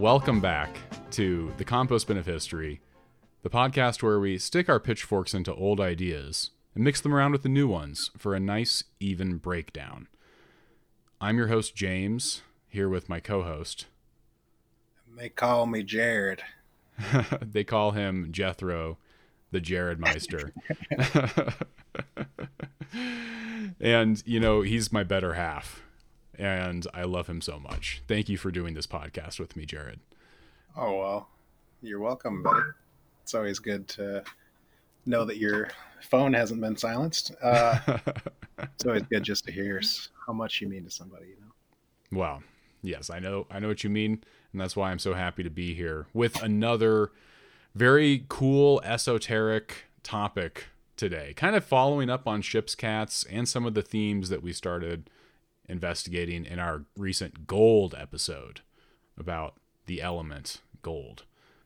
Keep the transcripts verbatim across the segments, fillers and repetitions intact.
Welcome back to the Compost Bin of History, the podcast where we stick our pitchforks into old ideas and mix them around with the new ones for a nice, even breakdown. I'm your host, James, here with my co-host. They call me Jared. They call him Jethro, the Jared Meister. And, you know, he's my better half, and I love him so much. Thank you for doing this podcast with me, Jared. Oh, well, you're welcome, buddy. It's always good to know that your phone hasn't been silenced. Uh, it's always good just to hear how much you mean to somebody, you know? Wow. Yes, I know. I know what you mean. And that's why I'm so happy to be here with another very cool esoteric topic today, kind of following up on Ship's Cats and some of the themes that we started investigating in our recent gold episode about the element gold.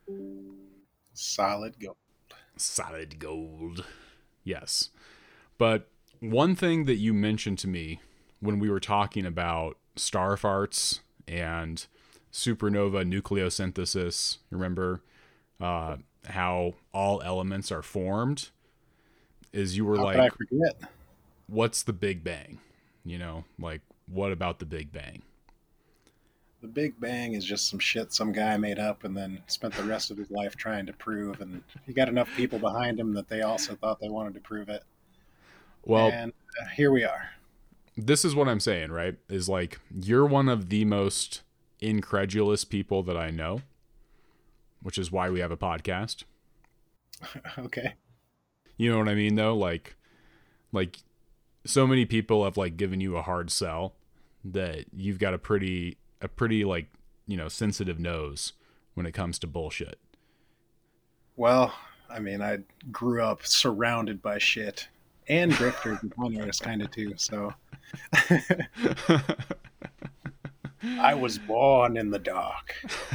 Solid gold. Solid gold. Yes. But one thing that you mentioned to me when we were talking about star farts and supernova nucleosynthesis, remember uh, how all elements are formed, is you were How like, could I forget? What's the Big Bang? You know, like, what about the Big Bang? The Big Bang is just some shit some guy made up and then spent the rest of his life trying to prove, and he got enough people behind him that they also thought they wanted to prove it. Well, and uh, here we are. This is what I'm saying, right? Is like, you're one of the most incredulous people that I know, which is why we have a podcast. Okay. You know what I mean, though? Like, like so many people have like given you a hard sell that you've got a pretty, a pretty like, you know, sensitive nose when it comes to bullshit. Well, I mean, I grew up surrounded by shit and grifters and con artists kind of too, so I was born in the dark.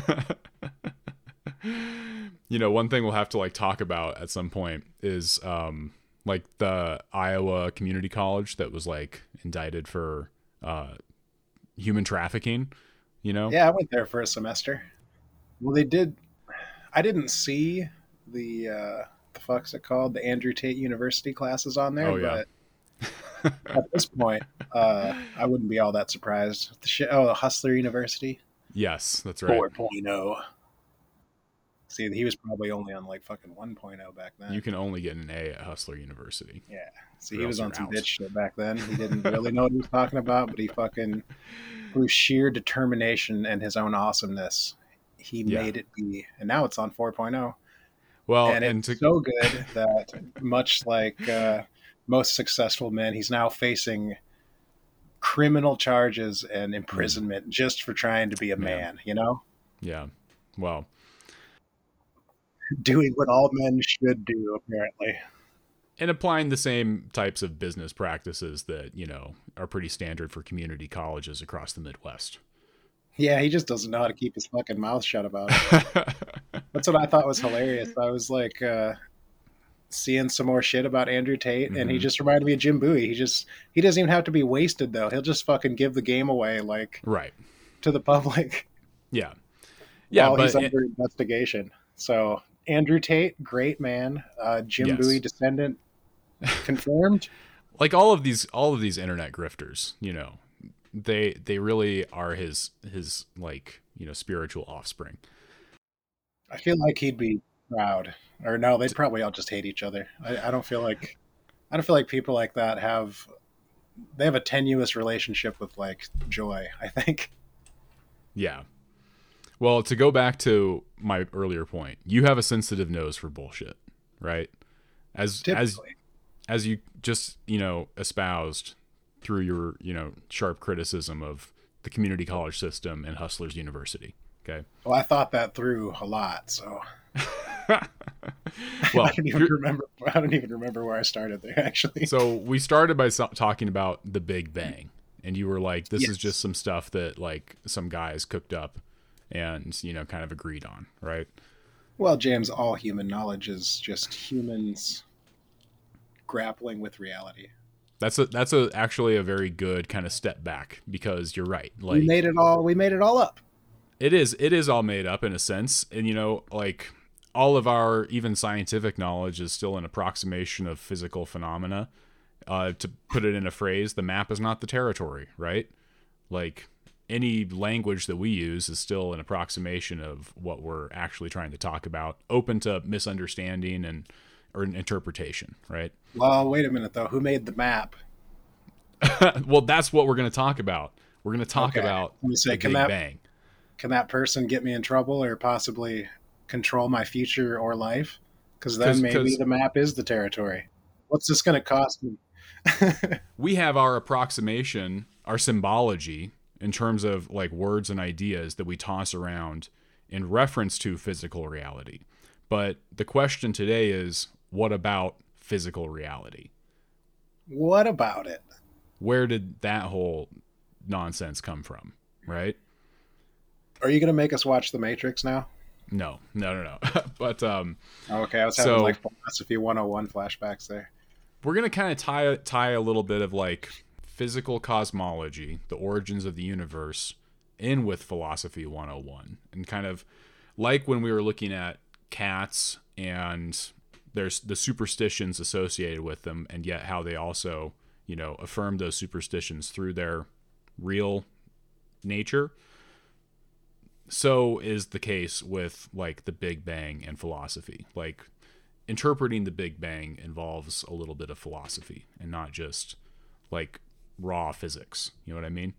You know, one thing we'll have to like talk about at some point is um like the Iowa Community College that was like indicted for uh human trafficking, you know? Yeah, I went there for a semester. Well, they did. I didn't see the uh the fuck's it called? The Andrew Tate University classes on there, Oh, yeah. but at this point, uh I wouldn't be all that surprised. The shit, oh, Hustler University. Yes, that's right. four point oh. See, he was probably only on like fucking one point oh back then. You can only get an A at Hustler University. Yeah. See, Or he was else on you're some out. bitch shit back then. He didn't really know what he was talking about, but he fucking, through sheer determination and his own awesomeness, he Yeah. made it be. And now it's on four point oh. Well, and and, it's to so good that, much like uh, most successful men, he's now facing criminal charges and imprisonment just for trying to be a Man. man, you know? yeah. Well, Doing what all men should do, apparently. and applying the same types of business practices that, you know, are pretty standard for community colleges across the Midwest. Yeah, he just doesn't know how to keep his fucking mouth shut about it. That's what I thought was hilarious. I was like uh, seeing some more shit about Andrew Tate, and he Mhm. just reminded me of Jim Bowie. He just he doesn't even have to be wasted though. He'll just fucking give the game away like Right. to the public Yeah. Yeah, while he's but under investigation. So Andrew Tate, great man. Uh, Jim Yes. Bowie descendant confirmed. like all of these all of these internet grifters, you know, they they really are his his like, you know, spiritual offspring. I feel like he'd be proud. Or no, they'd probably all just hate each other. I, I don't feel like I don't feel like people like that have they have a tenuous relationship with like joy, I think. Yeah. Well, to go back to my earlier point, you have a sensitive nose for bullshit, right? As as Typically. as you just, you know, espoused through your, you know, sharp criticism of the community college system and Hustlers University. Okay. Well, I thought that through a lot, so Well, I don't even here- remember I don't even remember where I started there actually. so we started by so- talking about the Big Bang, and you were like, this is Yes. just some stuff that like some guys cooked up and, you know, kind of agreed on, right? Well, James, all human knowledge is just humans grappling with reality. That's a that's a actually a very good kind of step back, because you're right. Like we made it all we made it all up. It is. It is all made up in a sense. And, you know, like all of our even scientific knowledge is still an approximation of physical phenomena. Uh, to put it in a phrase, the map is not the territory, right? Like any language that we use is still an approximation of what we're actually trying to talk about, open to misunderstanding and or an interpretation, right? Well, wait a minute though. Who made the map? Well, that's what we're going to talk about. We're going to talk Okay. about Let me say, the can Big that- Bang. Can that person get me in trouble or possibly control my future or life? Because then 'Cause- maybe 'cause- the map is the territory. What's this going to cost me? We have our approximation, our symbology in terms of like words and ideas that we toss around in reference to physical reality. But the question today is, what about physical reality? What about it? Where did that whole nonsense come from, right? Are you going to make us watch The Matrix now? No, no, no, no. But um, Okay, I was having So- like philosophy one oh one flashbacks there. we're going to kind of tie tie a little bit of like physical cosmology, the origins of the universe, in with philosophy one oh one, and kind of like when we were looking at cats and there's the superstitions associated with them, and yet how they also, you know, affirm those superstitions through their real nature. So is the case with like the Big Bang and philosophy. Like interpreting the Big Bang involves a little bit of philosophy and not just like raw physics. You know what I mean?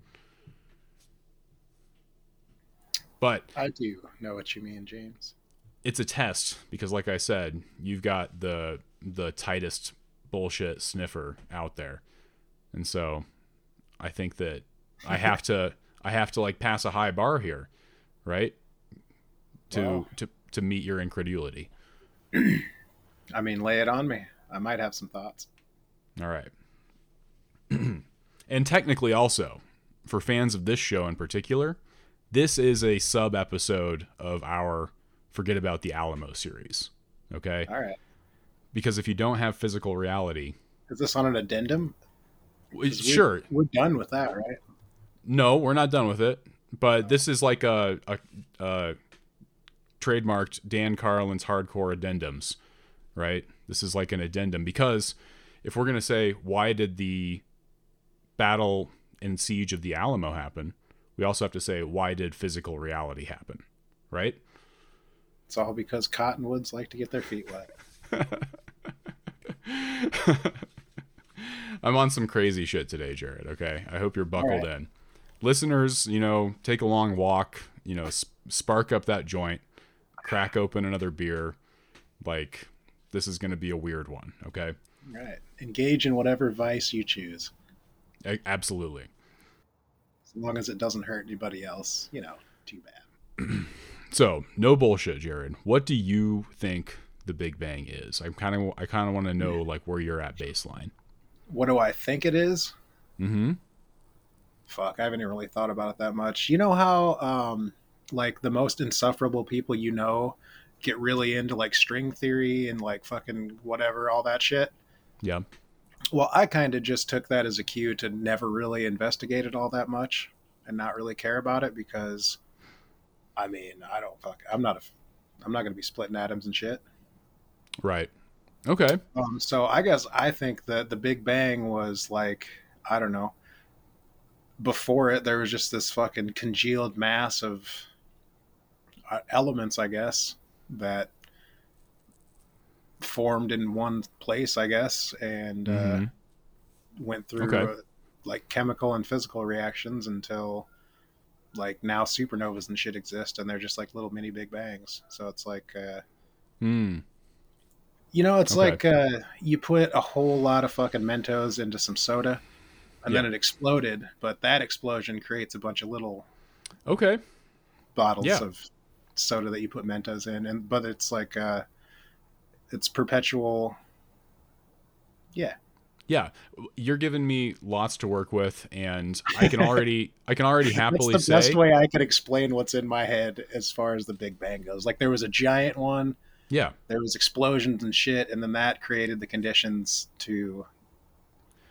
But I do know what you mean, James. it's a test because, like I said, you've got the the tightest bullshit sniffer out there, and so I think that I have to I have to like pass a high bar here, right? To Wow. to to meet your incredulity. I mean, lay it on me. I might have some thoughts. All right. And technically also, for fans of this show in particular, this is a sub episode of our Forget About the Alamo series. Okay? All right. Because if you don't have physical reality, Is this on an addendum? 'Cause we- sure. We're done with that, right? No, we're not done with it. But this is like a, a, a trademarked Dan Carlin's hardcore addendums, right? This is like an addendum because if we're going to say, why did the battle and siege of the Alamo happen? We also have to say, why did physical reality happen, right? It's all because cottonwoods like to get their feet wet. I'm on some crazy shit today, Jared, okay? I hope you're buckled right. in. Listeners, you know, take a long walk, you know, sp- spark up that joint, crack open another beer. Like, this is going to be a weird one, okay? Right. Engage in whatever vice you choose. A- absolutely. As long as it doesn't hurt anybody else, you know, too bad. So, no bullshit, Jared. What do you think the Big Bang is? I kind of I kind of want to know like where you're at baseline. What do I think it is? Mm-hmm. Fuck, I haven't even really thought about it that much. You know how, um, like, the most insufferable people you know get really into, like, string theory and, like, fucking whatever, all that shit? Yeah. Well, I kind of just took that as a cue to never really investigate it all that much and not really care about it because, I mean, I don't fuck. I'm not a. I'm not going to be splitting atoms and shit. Right. Okay. Um, so I guess I think that the Big Bang was like, I don't know. Before it, there was just this fucking congealed mass of uh, elements, I guess, that formed in one place, I guess, and uh, Mhm. went through Okay. uh, like chemical and physical reactions until like now supernovas and shit exist, and they're just like little mini Big Bangs. So it's like, uh, Hmm. you know, it's Okay. like uh, you put a whole lot of fucking Mentos into some soda, and then Yeah. it exploded. But that explosion creates a bunch of little Okay. bottles Yeah. of soda that you put Mentos in, and but it's like uh, it's perpetual. Yeah, Yeah. You're giving me lots to work with, and I can already I can already happily that's the say best way I could explain what's in my head as far as the Big Bang goes. Like there was a giant one, yeah. there was explosions and shit, and then that created the conditions to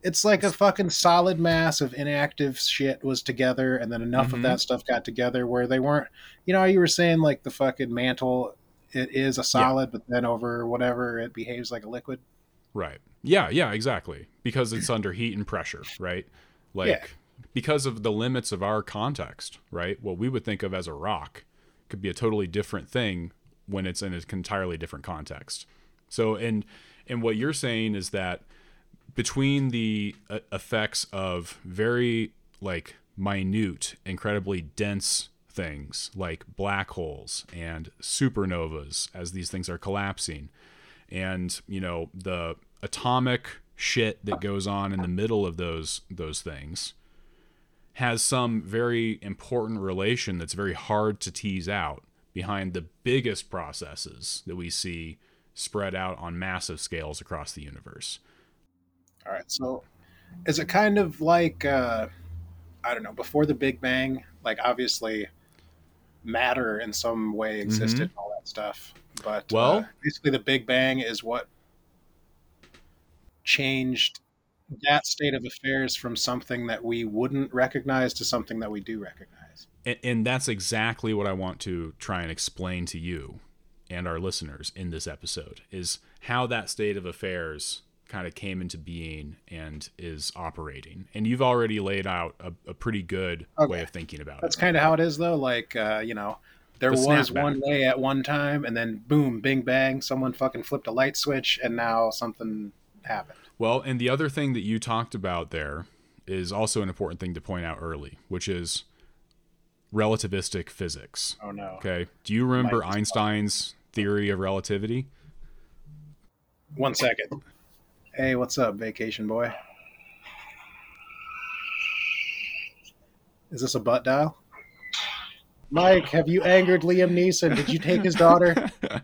It's like a fucking solid mass of inactive shit was together, and then enough of Mm-hmm. that stuff got together where they weren't. You know, you were saying like the fucking mantle, it is a Yeah. solid, but then over whatever, it behaves like a liquid. Right. Yeah, yeah, exactly. Because it's under heat and pressure, right? Yeah. Like because of the limits of our context, right? What we would think of as a rock could be a totally different thing when it's in an entirely different context. So and and what you're saying is that between the uh, effects of very like minute, incredibly dense things like black holes and supernovas as these things are collapsing, and you know the atomic shit that goes on in the middle of those those things has some very important relation that's very hard to tease out behind the biggest processes that we see spread out on massive scales across the universe. All right. So is it kind of like, uh, I don't know, before the Big Bang, like obviously matter in some way Mm-hmm. existed and all that stuff. But uh, Well, basically, the Big Bang is what changed that state of affairs from something that we wouldn't recognize to something that we do recognize. and, and that's exactly what I want to try and explain to you and our listeners in this episode is how that state of affairs kind of came into being and is operating. And you've already laid out a, a pretty good way Okay. of thinking about it. That's kind of how it is, though. Like, uh, you know, there The was snapback. one way at one time, and then boom, bing, bang, someone fucking flipped a light switch, and now something happened. Well, and the other thing that you talked about there is also an important thing to point out early, which is relativistic physics. Oh, no. Okay. Do you Mike remember is- Einstein's theory of relativity? One second. Hey, what's up, vacation boy? Is this a butt dial? Mike, have you angered Liam Neeson? Did you take his daughter?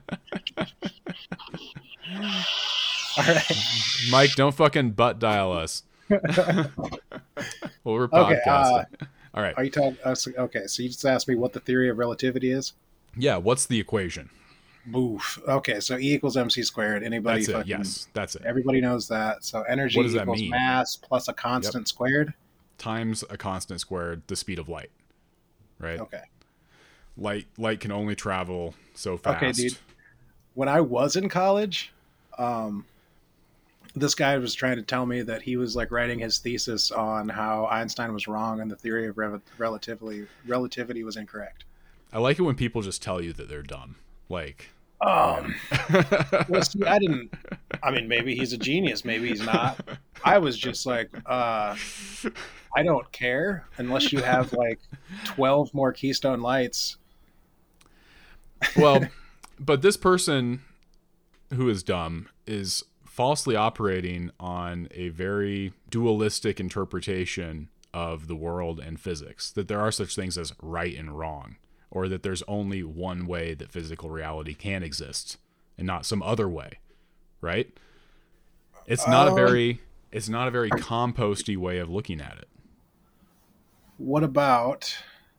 All right. Mike, don't fucking butt dial us. Well, we're Okay, podcasting. All right. Are you talking? Uh, so- okay, so you just asked me what the theory of relativity is. Yeah. What's the equation? Oof. Okay, so E equals mc squared. Anybody? That's it. fucking, Yes. That's it. Everybody knows that. So energy What does that equals mean? mass plus a constant squared. Times a constant squared the speed of light. Right. Okay. Light light can only travel so fast. Okay, dude. When I was in college, um, this guy was trying to tell me that he was like writing his thesis on how Einstein was wrong and the theory of re- relativity relativity was incorrect. I like it when people just tell you that they're dumb. Like, Um, well, see, I didn't. I mean, maybe he's a genius, maybe he's not. I was just like, uh, I don't care unless you have like twelve more Keystone Lights. well, but this person who is dumb is falsely operating on a very dualistic interpretation of the world and physics, that there are such things as right and wrong, or that there's only one way that physical reality can exist and not some other way, right? It's not a Um, very it's not a very composty way of looking at it. What about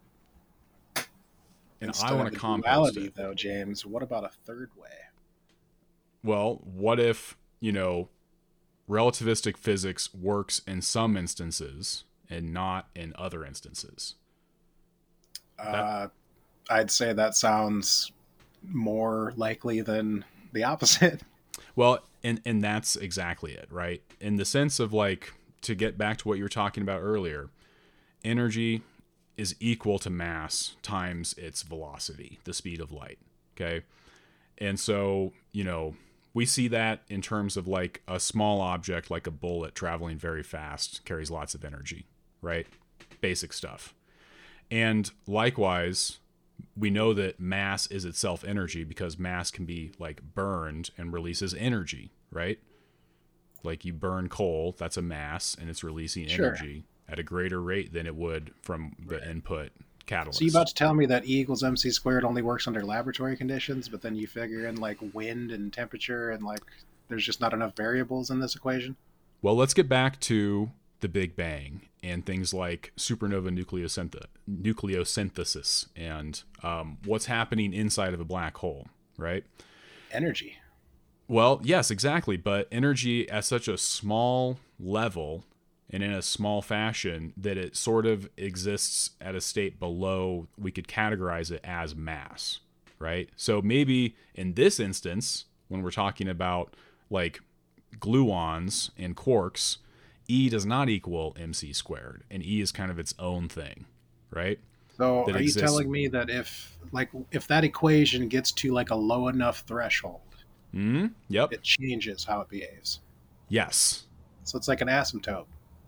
And instead I want of to the compost duality, it. though, James? What about a third way? Well, what if, you know, relativistic physics works in some instances and not in other instances? Uh, I'd say that sounds more likely than the opposite. Well, and and that's exactly it, right? In the sense of like, to get back to what you were talking about earlier, energy is equal to mass times its velocity, the speed of light. Okay. And so, you know, we see that in terms of like a small object like a bullet traveling very fast carries lots of energy, right? Basic stuff. And likewise, we know that mass is itself energy because mass can be like burned and releases energy, right? Like you burn coal, that's a mass, and it's releasing Sure. energy at a greater rate than it would from the input catalyst. So you about to tell me that E equals mc squared only works under laboratory conditions, but then you figure in like wind and temperature and like there's just not enough variables in this equation? Well, let's get back to the Big Bang and things like supernova nucleosynth- nucleosynthesis and um, what's happening inside of a black hole, right? Energy. Well, yes, exactly. But energy at such a small level and in a small fashion that it sort of exists at a state below, we could categorize it as mass, right? So maybe in this instance, when we're talking about like gluons and quarks, E does not equal mc squared, and E is kind of its own thing, right? So That are exists- you telling me that if like if that equation gets to like a low enough threshold, Mhm. Yep. it changes how it behaves? Yes. So it's like an asymptote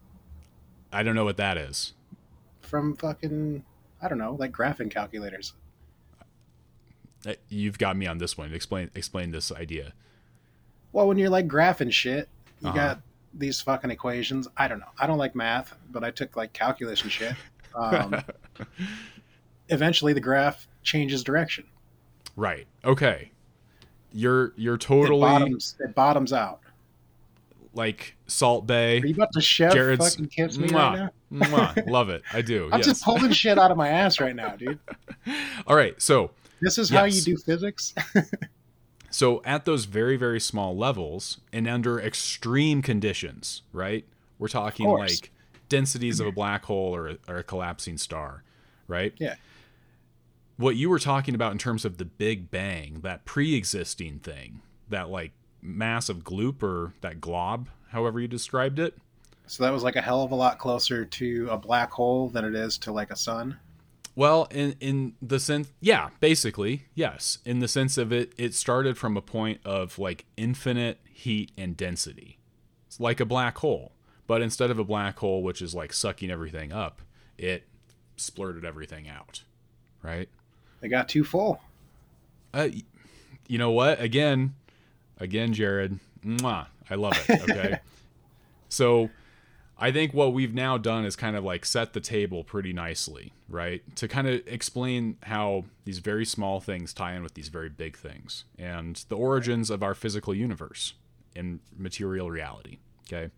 I don't know what that is. from fucking, I don't know, like graphing calculators. Uh, You've got me on this one. Explain explain this idea. Well, when you're like graphing shit, you Uh-huh. got these fucking equations. I don't know. I don't like math, but I took like calculus and shit. Um, eventually, the graph changes direction. Right. Okay. You're you're It totally bottoms. It bottoms out. like Salt Bay. Are you about to shove Jared's fucking kiss me right mwah, now? mwah, love it. I do. I'm yes. just pulling shit out of my ass right now, dude. All right. So This is how you Yes. do physics. so at those very very small levels and under extreme conditions, right? We're talking course. like densities of a black hole or, or a collapsing star, right? Yeah. What you were talking about in terms of the Big Bang, that pre-existing thing, that like massive gloop or that glob, however you described it. So that was like a hell of a lot closer to a black hole than it is to like a sun. Well, in in the sense, yeah, basically, yes. In the sense of it, it started from a point of like infinite heat and density. It's like a black hole, but instead of a black hole, which is like sucking everything up, it splurted everything out, right? They got too full. Uh, y- you know what? Again, again, Jared, mwah, I love it. Okay, so I think what we've now done is kind of like set the table pretty nicely, right? To kind of explain how these very small things tie in with these very big things and the origins of our physical universe and material reality. Okay.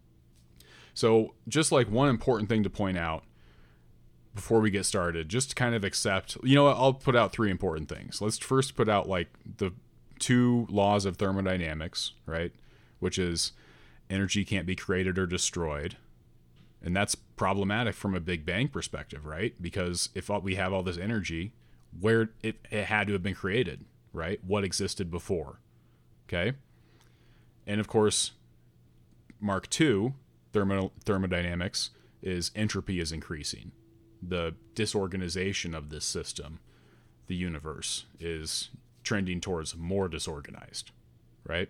So, just like one important thing to point out before we get started, just to kind of accept, you know what, I'll put out three important things. Let's first put out like the two laws of thermodynamics, right? Which is energy can't be created or destroyed. And that's problematic from a Big Bang perspective, right? Because if we have all this energy, where it, it had to have been created, right? What existed before, okay? And of course, Mark two, thermo, thermodynamics, is entropy is increasing. The disorganization of this system, the universe, is trending towards more disorganized, right?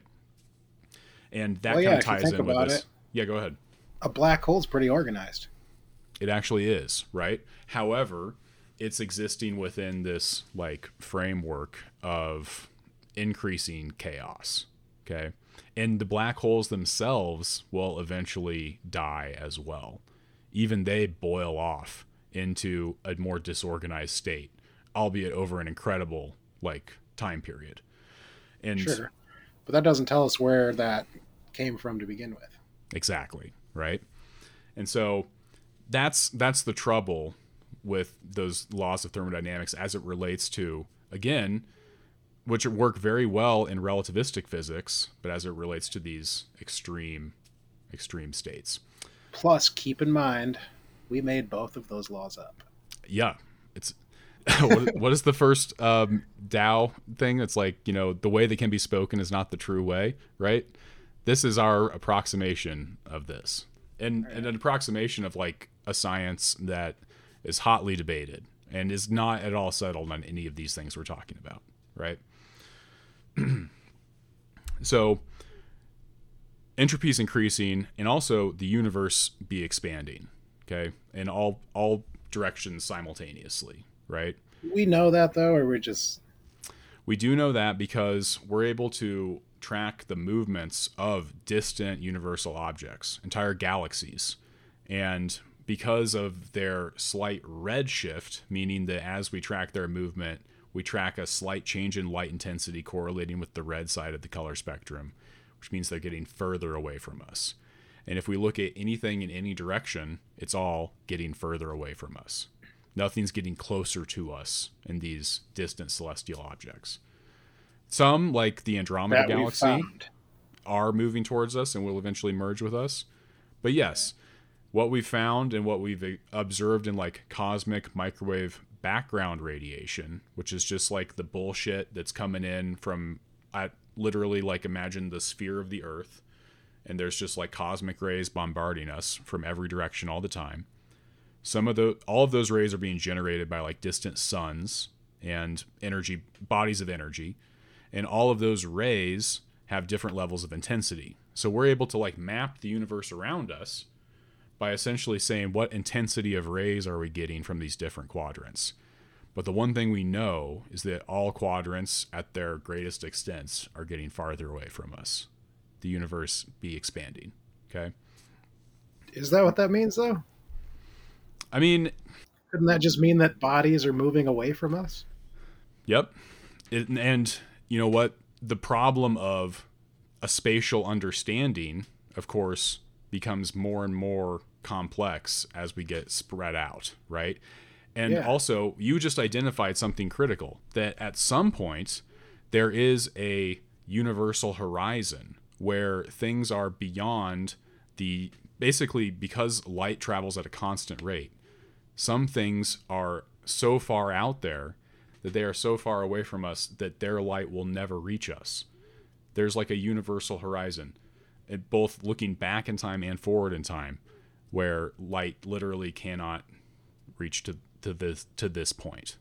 And that Well, kind yeah, of if you ties think in with about this. it. Yeah, go ahead. A black hole's pretty organized. It actually is, right? However, it's existing within this like framework of increasing chaos, okay? And the black holes themselves will eventually die as well. Even they boil off into a more disorganized state, albeit over an incredible like time period. And Sure. But that doesn't tell us where that came from to begin with. exactly, right? And so that's that's the trouble with those laws of thermodynamics as it relates to, again, which work very well in relativistic physics, but as it relates to these extreme extreme states. Plus, keep in mind, we made both of those laws up. Yeah, it's what, what is the first um, Tao thing? It's like, you know, the way that can be spoken is not the true way, right? This is our approximation of this, and, right. and an approximation of like a science that is hotly debated and is not at all settled on any of these things we're talking about, right? So entropy is increasing, and also the universe be expanding, okay, in all all directions simultaneously, right? We know that though, or we're just we do know that because we're able to track the movements of distant universal objects, entire galaxies, and because of their slight redshift, meaning that as we track their movement, we track a slight change in light intensity correlating with the red side of the color spectrum, which means they're getting further away from us. And if we look at anything in any direction, it's all getting further away from us. Nothing's getting closer to us in these distant celestial objects. Some, like the Andromeda that we Galaxy, found. are moving towards us and will eventually merge with us. But yes, what we found and what we've observed in like cosmic microwave background radiation, which is just like the bullshit that's coming in from, I literally like imagine the sphere of the Earth, and there's just like cosmic rays bombarding us from every direction all the time. Some of the all of those rays are being generated by like distant suns and energy bodies of energy, and all of those rays have different levels of intensity. So we're able to like map the universe around us by essentially saying what intensity of rays are we getting from these different quadrants. But the one thing we know is that all quadrants at their greatest extents are getting farther away from us. The universe be expanding. Okay. Is that what that means, though? I mean, couldn't that just mean that bodies are moving away from us? Yep. It, and you know what? The problem of a spatial understanding, of course, becomes more and more complex as we get spread out, right? And Yeah. also, you just identified something critical, that at some point there is a universal horizon where things are beyond the, basically because light travels at a constant rate, some things are so far out there that they are so far away from us that their light will never reach us. There's like a universal horizon, it, both looking back in time and forward in time, where light literally cannot reach to, to this to this point.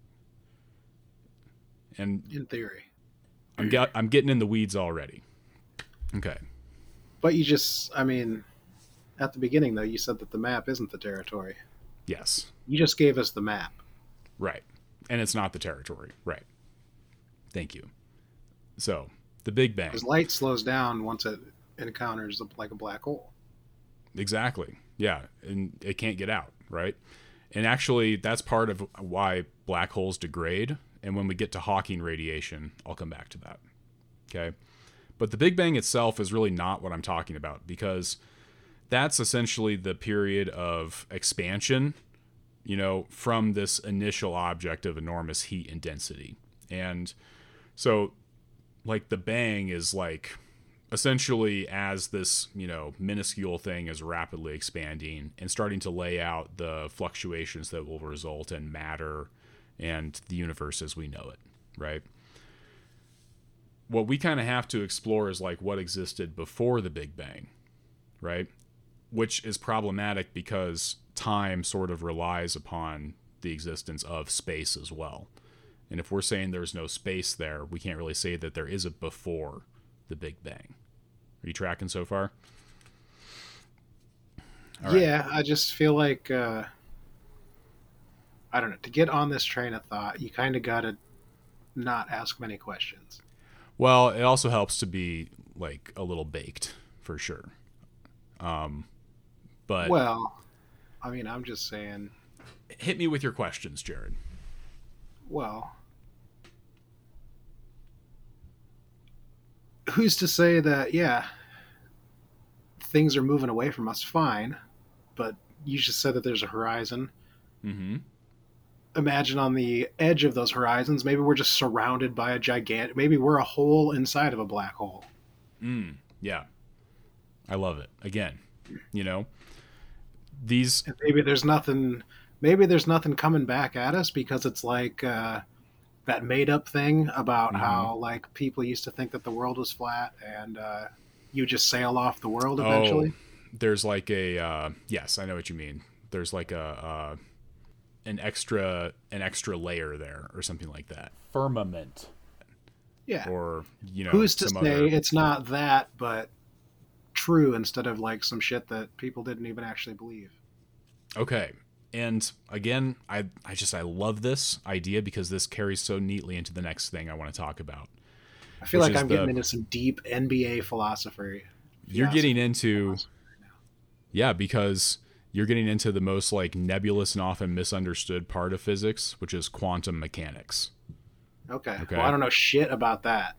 And In theory. I'm get, I'm getting in the weeds already. Okay. But you just, I mean, at the beginning, though, you said that the map isn't the territory. Yes. You just gave us the map. Right. And it's not the territory. Right. Thank you. So, the Big Bang. Because light slows down once it encounters like a black hole. Exactly. Yeah. And it can't get out. Right. And actually, that's part of why black holes degrade. And when we get to Hawking radiation, I'll come back to that. Okay. But the Big Bang itself is really not what I'm talking about, because that's essentially the period of expansion, you know, from this initial object of enormous heat and density. And so, like, the bang is like essentially as this, you know, minuscule thing is rapidly expanding and starting to lay out the fluctuations that will result in matter and the universe as we know it, right? What we kind of have to explore is like what existed before the Big Bang, right? Which is problematic because time sort of relies upon the existence of space as well. And if we're saying there's no space there, we can't really say that there is a before the Big Bang. Are you tracking so far? All yeah, right. I just feel like, uh, I don't know, to get on this train of thought, you kind of got to not ask many questions. Well, it also helps to be like a little baked, for sure. Um, but well, I mean, I'm just saying. Hit me with your questions, Jared. Well, who's to say that? Yeah, things are moving away from us, fine, but you just said that there's a horizon. Mm-hmm. Imagine on the edge of those horizons, maybe we're just surrounded by a gigantic, maybe we're a hole inside of a black hole. Mm, yeah. I love it. Again, you know, these... And maybe there's nothing, maybe there's nothing coming back at us because it's like uh, that made up thing about mm-hmm. how like people used to think that the world was flat and uh, you just sail off the world eventually. Oh, there's like a, uh, yes, I know what you mean. There's like a... Uh, an extra an extra layer there or something like that. Firmament. Yeah. Or, you know, who's to some say other... it's not that, but true instead of like some shit that people didn't even actually believe. Okay. And again, I I just I love this idea because this carries so neatly into the next thing I want to talk about. I feel like I'm the, getting into some deep N B A philosophy. You're getting into right Yeah, because you're getting into the most like nebulous and often misunderstood part of physics, which is quantum mechanics. Okay. okay. Well, I don't know shit about that.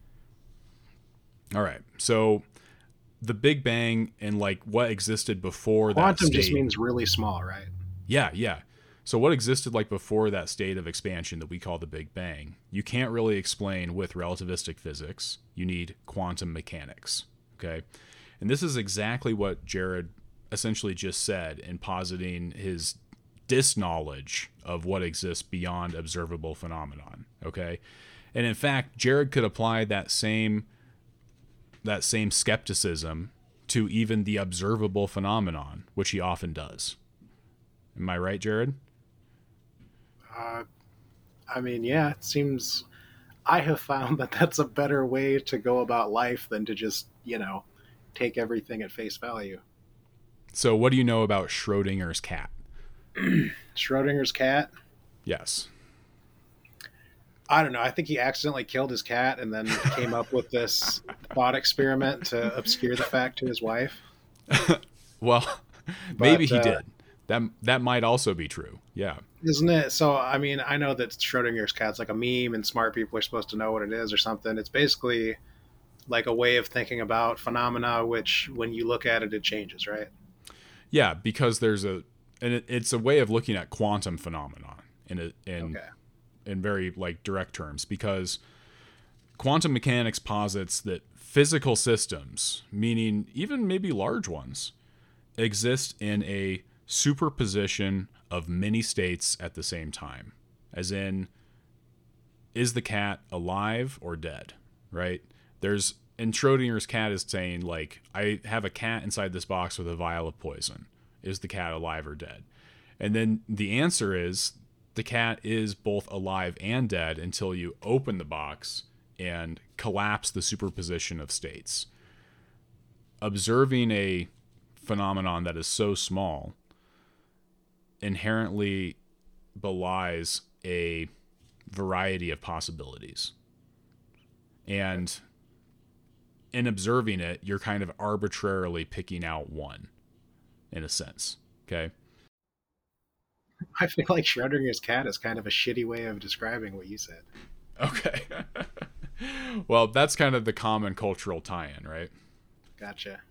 All right. So the Big Bang and like what existed before quantum that state. Quantum just means really small, right? Yeah, yeah. So what existed like before that state of expansion that we call the Big Bang, you can't really explain with relativistic physics. You need quantum mechanics. Okay. And this is exactly what Jared essentially just said in positing his disknowledge of what exists beyond observable phenomenon. Okay. And in fact, Jared could apply that same that same skepticism to even the observable phenomenon, which he often does. Am I right, Jared? Uh, I mean, yeah, it seems I have found that that's a better way to go about life than to just, you know, take everything at face value. So what do you know about Schrodinger's cat? Schrodinger's cat? Yes. I don't know. I think he accidentally killed his cat and then came up with this thought experiment to obscure the fact to his wife. Well, But, maybe he uh, did. That that might also be true. Yeah. Isn't it? So, I mean, I know that Schrodinger's cat's like a meme and smart people are supposed to know what it is or something. It's basically like a way of thinking about phenomena, which when you look at it, it changes, right? Yeah, because there's a and it, it's a way of looking at quantum phenomenon in a in Okay. in very like direct terms, because quantum mechanics posits that physical systems, meaning even maybe large ones, exist in a superposition of many states at the same time. As in, is the cat alive or dead? Right? There's and Schrodinger's cat is saying, like, I have a cat inside this box with a vial of poison. Is the cat alive or dead? And then the answer is the cat is both alive and dead until you open the box and collapse the superposition of states. Observing a phenomenon that is so small inherently belies a variety of possibilities. And in observing it, you're kind of arbitrarily picking out one, in a sense. Okay? I feel like Schrodinger's cat is kind of a shitty way of describing what you said. Okay. Well, that's kind of the common cultural tie-in, right? Gotcha.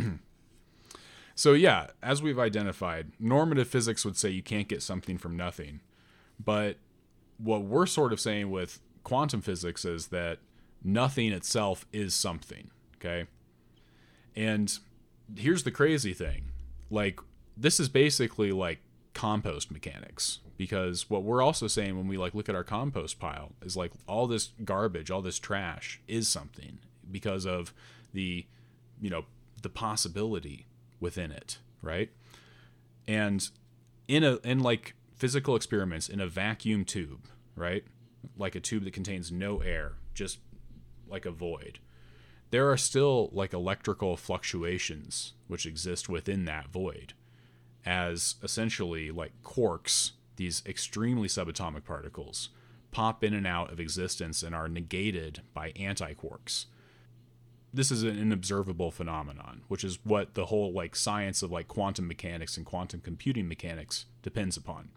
So yeah, as we've identified, normative physics would say you can't get something from nothing. But what we're sort of saying with quantum physics is that nothing itself is something, okay? And here's the crazy thing. Like, this is basically like compost mechanics, because what we're also saying when we like look at our compost pile is like all this garbage, all this trash is something because of the, you know, the possibility within it, right? And in a in like physical experiments in a vacuum tube, right? Like a tube that contains no air, just like a void. There are still like electrical fluctuations which exist within that void, as essentially like quarks, these extremely subatomic particles, pop in and out of existence and are negated by antiquarks. This is an observable phenomenon, which is what the whole like science of like quantum mechanics and quantum computing mechanics depends upon.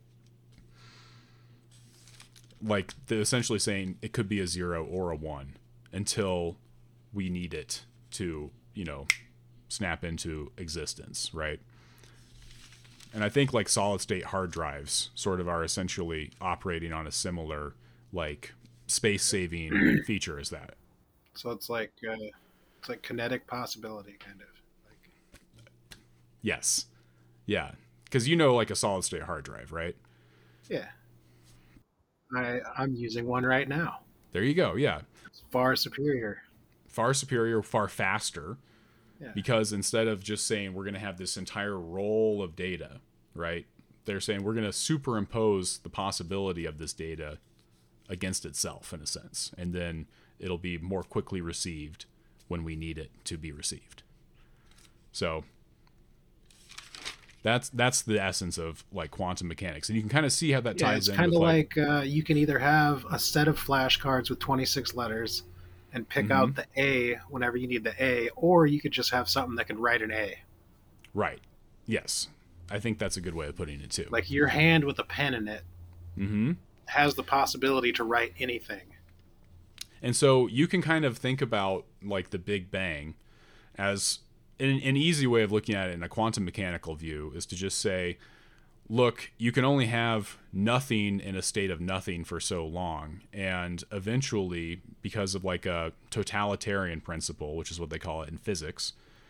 Like they're essentially saying it could be a zero or a one until we need it to, you know, snap into existence, right? And I think like solid state hard drives sort of are essentially operating on a similar like space saving feature as that. So it's like uh, it's like kinetic possibility, kind of. Like, Yes. Yeah. Because you know like a solid state hard drive, right? yeah. I I'm using one right now. There you go. Yeah. It's far superior. Far superior, far faster. Yeah. Because instead of just saying we're going to have this entire roll of data, right? They're saying we're going to superimpose the possibility of this data against itself in a sense. And then it'll be more quickly received when we need it to be received. So that's that's the essence of like quantum mechanics. And you can kind of see how that Yeah, ties it's in kind with of like, like, uh, you can either have a set of flashcards with twenty-six letters and pick Mhm. out the A whenever you need the A, or you could just have something that can write an A. right. Yes. I think that's a good way of putting it too. Like your hand with a pen in it Mhm. has the possibility to write anything. And so you can kind of think about like the Big Bang as an, an easy way of looking at it in a quantum mechanical view is to just say, look, you can only have nothing in a state of nothing for so long. And eventually, because of like a totalitarian principle, which is what they call it in physics,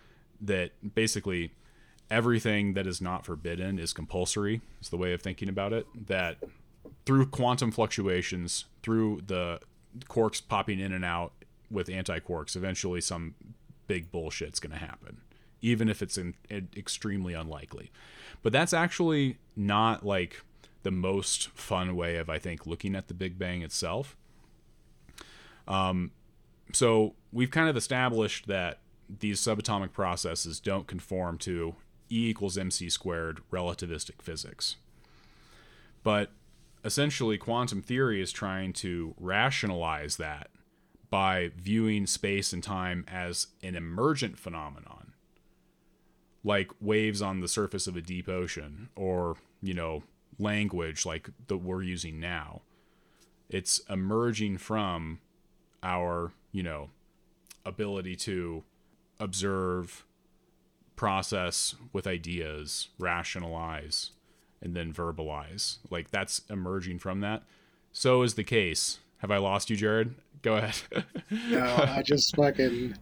that basically everything that is not forbidden is compulsory, is the way of thinking about it. That through quantum fluctuations, through the quarks popping in and out with anti-quarks, eventually some big bullshit's going to happen, even if it's in, in extremely unlikely. But that's actually not like the most fun way of, I think, looking at the Big Bang itself. Um, so we've kind of established that these subatomic processes don't conform to E equals mc squared relativistic physics. But essentially, quantum theory is trying to rationalize that by viewing space and time as an emergent phenomenon, like waves on the surface of a deep ocean, or, you know, language like that we're using now. It's emerging from our, you know, ability to observe, process with ideas, rationalize, and then verbalize. Like, that's emerging from that. So is the case. Have I lost you, Jared? Go ahead. No, I just fucking.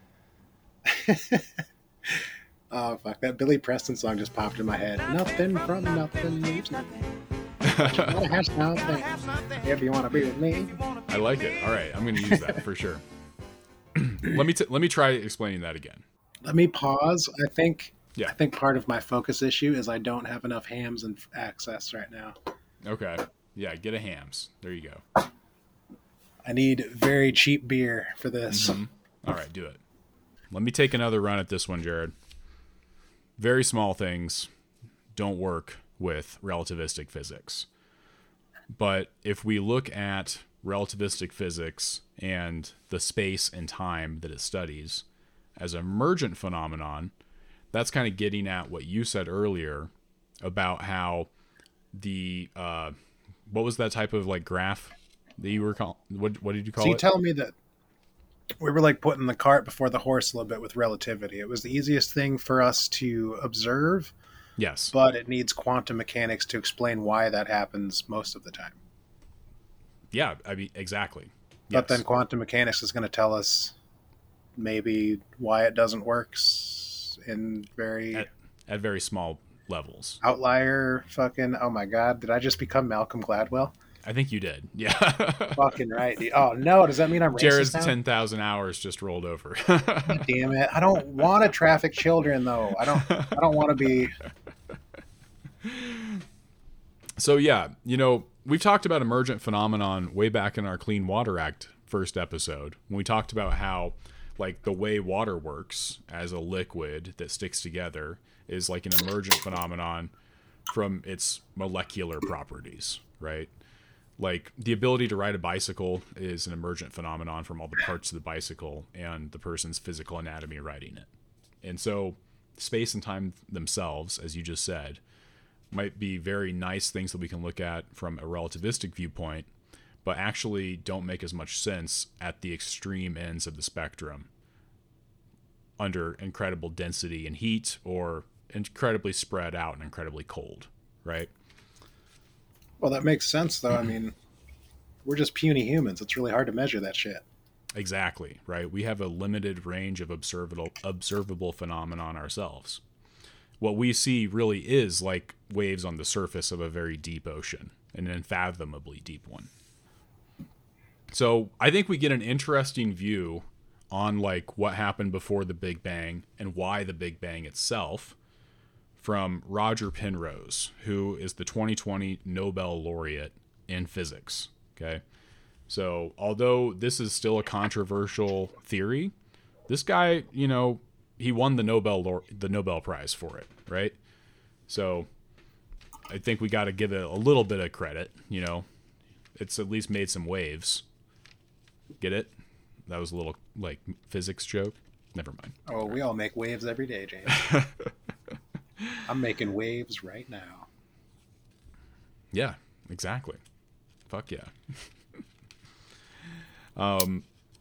Oh, fuck. That Billy Preston song just popped in my head. Nothing from nothing leaves nothing. Gotta have something if you want to be with me. I like it. All right, I'm going to use that for sure. let me t- let me try explaining that again. Let me pause. I think Yeah. I think part of my focus issue is I don't have enough hams and access right now. Okay. Yeah, get a hams. There you go. I need very cheap beer for this. Mm-hmm. All right, do it. Let me take another run at this one, Jared. Very small things don't work with relativistic physics. But if we look at relativistic physics and the space and time that it studies as an emergent phenomenon, that's kind of getting at what you said earlier about how the uh, what was that type of like graph that you were call what what did you call So it? you telling me that we were like putting the cart before the horse a little bit with relativity. It was the easiest thing for us to observe, Yes. but it needs quantum mechanics to explain why that happens most of the time. Yeah, I mean, exactly. But Yes. then quantum mechanics is going to tell us maybe why it doesn't work s- in very At, at very small levels. outlier fucking. Oh my God, did I just become Malcolm Gladwell? I think you did. Yeah. Fucking right. dude. Oh no, does that mean I'm racist Jared's now? ten thousand hours just rolled over. God damn it! I don't want to traffic children though. I don't. I don't want to be. So yeah, you know, we've talked about emergent phenomenon way back in our Clean Water Act first episode when we talked about how like the way water works as a liquid that sticks together is like an emergent phenomenon from its molecular properties, right? Like the ability to ride a bicycle is an emergent phenomenon from all the parts of the bicycle and the person's physical anatomy riding it. And so space and time themselves, as you just said, might be very nice things that we can look at from a relativistic viewpoint, but actually don't make as much sense at the extreme ends of the spectrum under incredible density and heat, or incredibly spread out and incredibly cold, right? Well, that makes sense though. I mean, we're just puny humans. It's really hard to measure that shit. Exactly, right? We have a limited range of observable observable phenomenon ourselves. What we see really is like waves on the surface of a very deep ocean, an unfathomably deep one. So I think we get an interesting view on like what happened before the Big Bang and why the Big Bang itself from Roger Penrose, who is the twenty twenty Nobel laureate in physics. Okay. So although this is still a controversial theory, this guy, you know, he won the Nobel the Nobel Prize for it, right? So I think we got to give it a little bit of credit, you know. It's at least made some waves. Get it? That was a little like physics joke. Never mind. Oh, we all make waves every day, James. I'm making waves right now. Yeah, exactly. Fuck yeah. um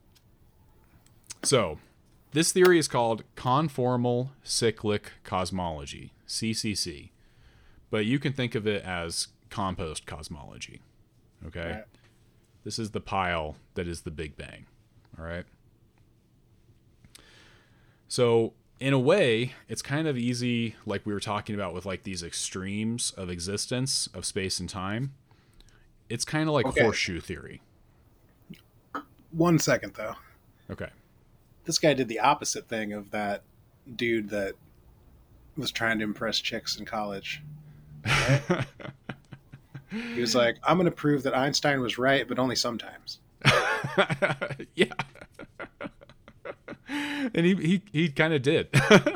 so this theory is called conformal cyclic cosmology, C C C. But you can think of it as compost cosmology. Okay? Right. This is the pile that is the Big Bang. All right? So in a way, it's kind of easy, like we were talking about with like these extremes of existence of space and time. It's kind of like Okay. horseshoe theory. One second though. Okay. This guy did the opposite thing of that dude that was trying to impress chicks in college. Right? He was like, I'm going to prove that Einstein was right, but only sometimes. Yeah. And he he, he kind of did.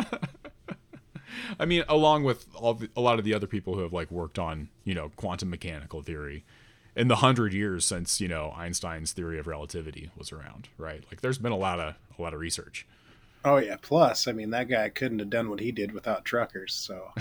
I mean, along with all the, a lot of the other people who have like worked on, you know, quantum mechanical theory in the hundred years since, you know, Einstein's theory of relativity was around, right? Like there's been a lot of a lot of research. Oh yeah. Plus, I mean, that guy couldn't have done what he did without truckers. So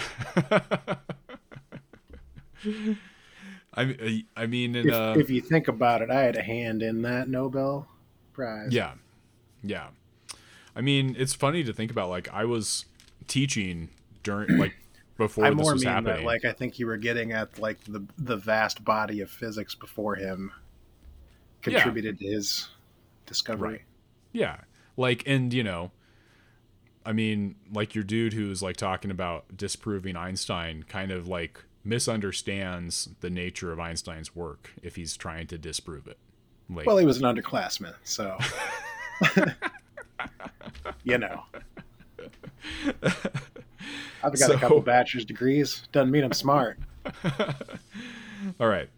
I I mean, in, if, uh, if you think about it, I had a hand in that Nobel Prize. yeah, yeah. I mean, it's funny to think about. Like I was teaching during like before I this more was mean happening. that, like, I think you were getting at like the the vast body of physics before him contributed to his discovery. Right. Yeah. Like, and you know, I mean, like your dude who's like talking about disproving Einstein kind of like misunderstands the nature of Einstein's work if he's trying to disprove it. Like, Well, he was an underclassman, so you know. I've got So- a couple bachelor's degrees. Doesn't mean I'm smart. all right.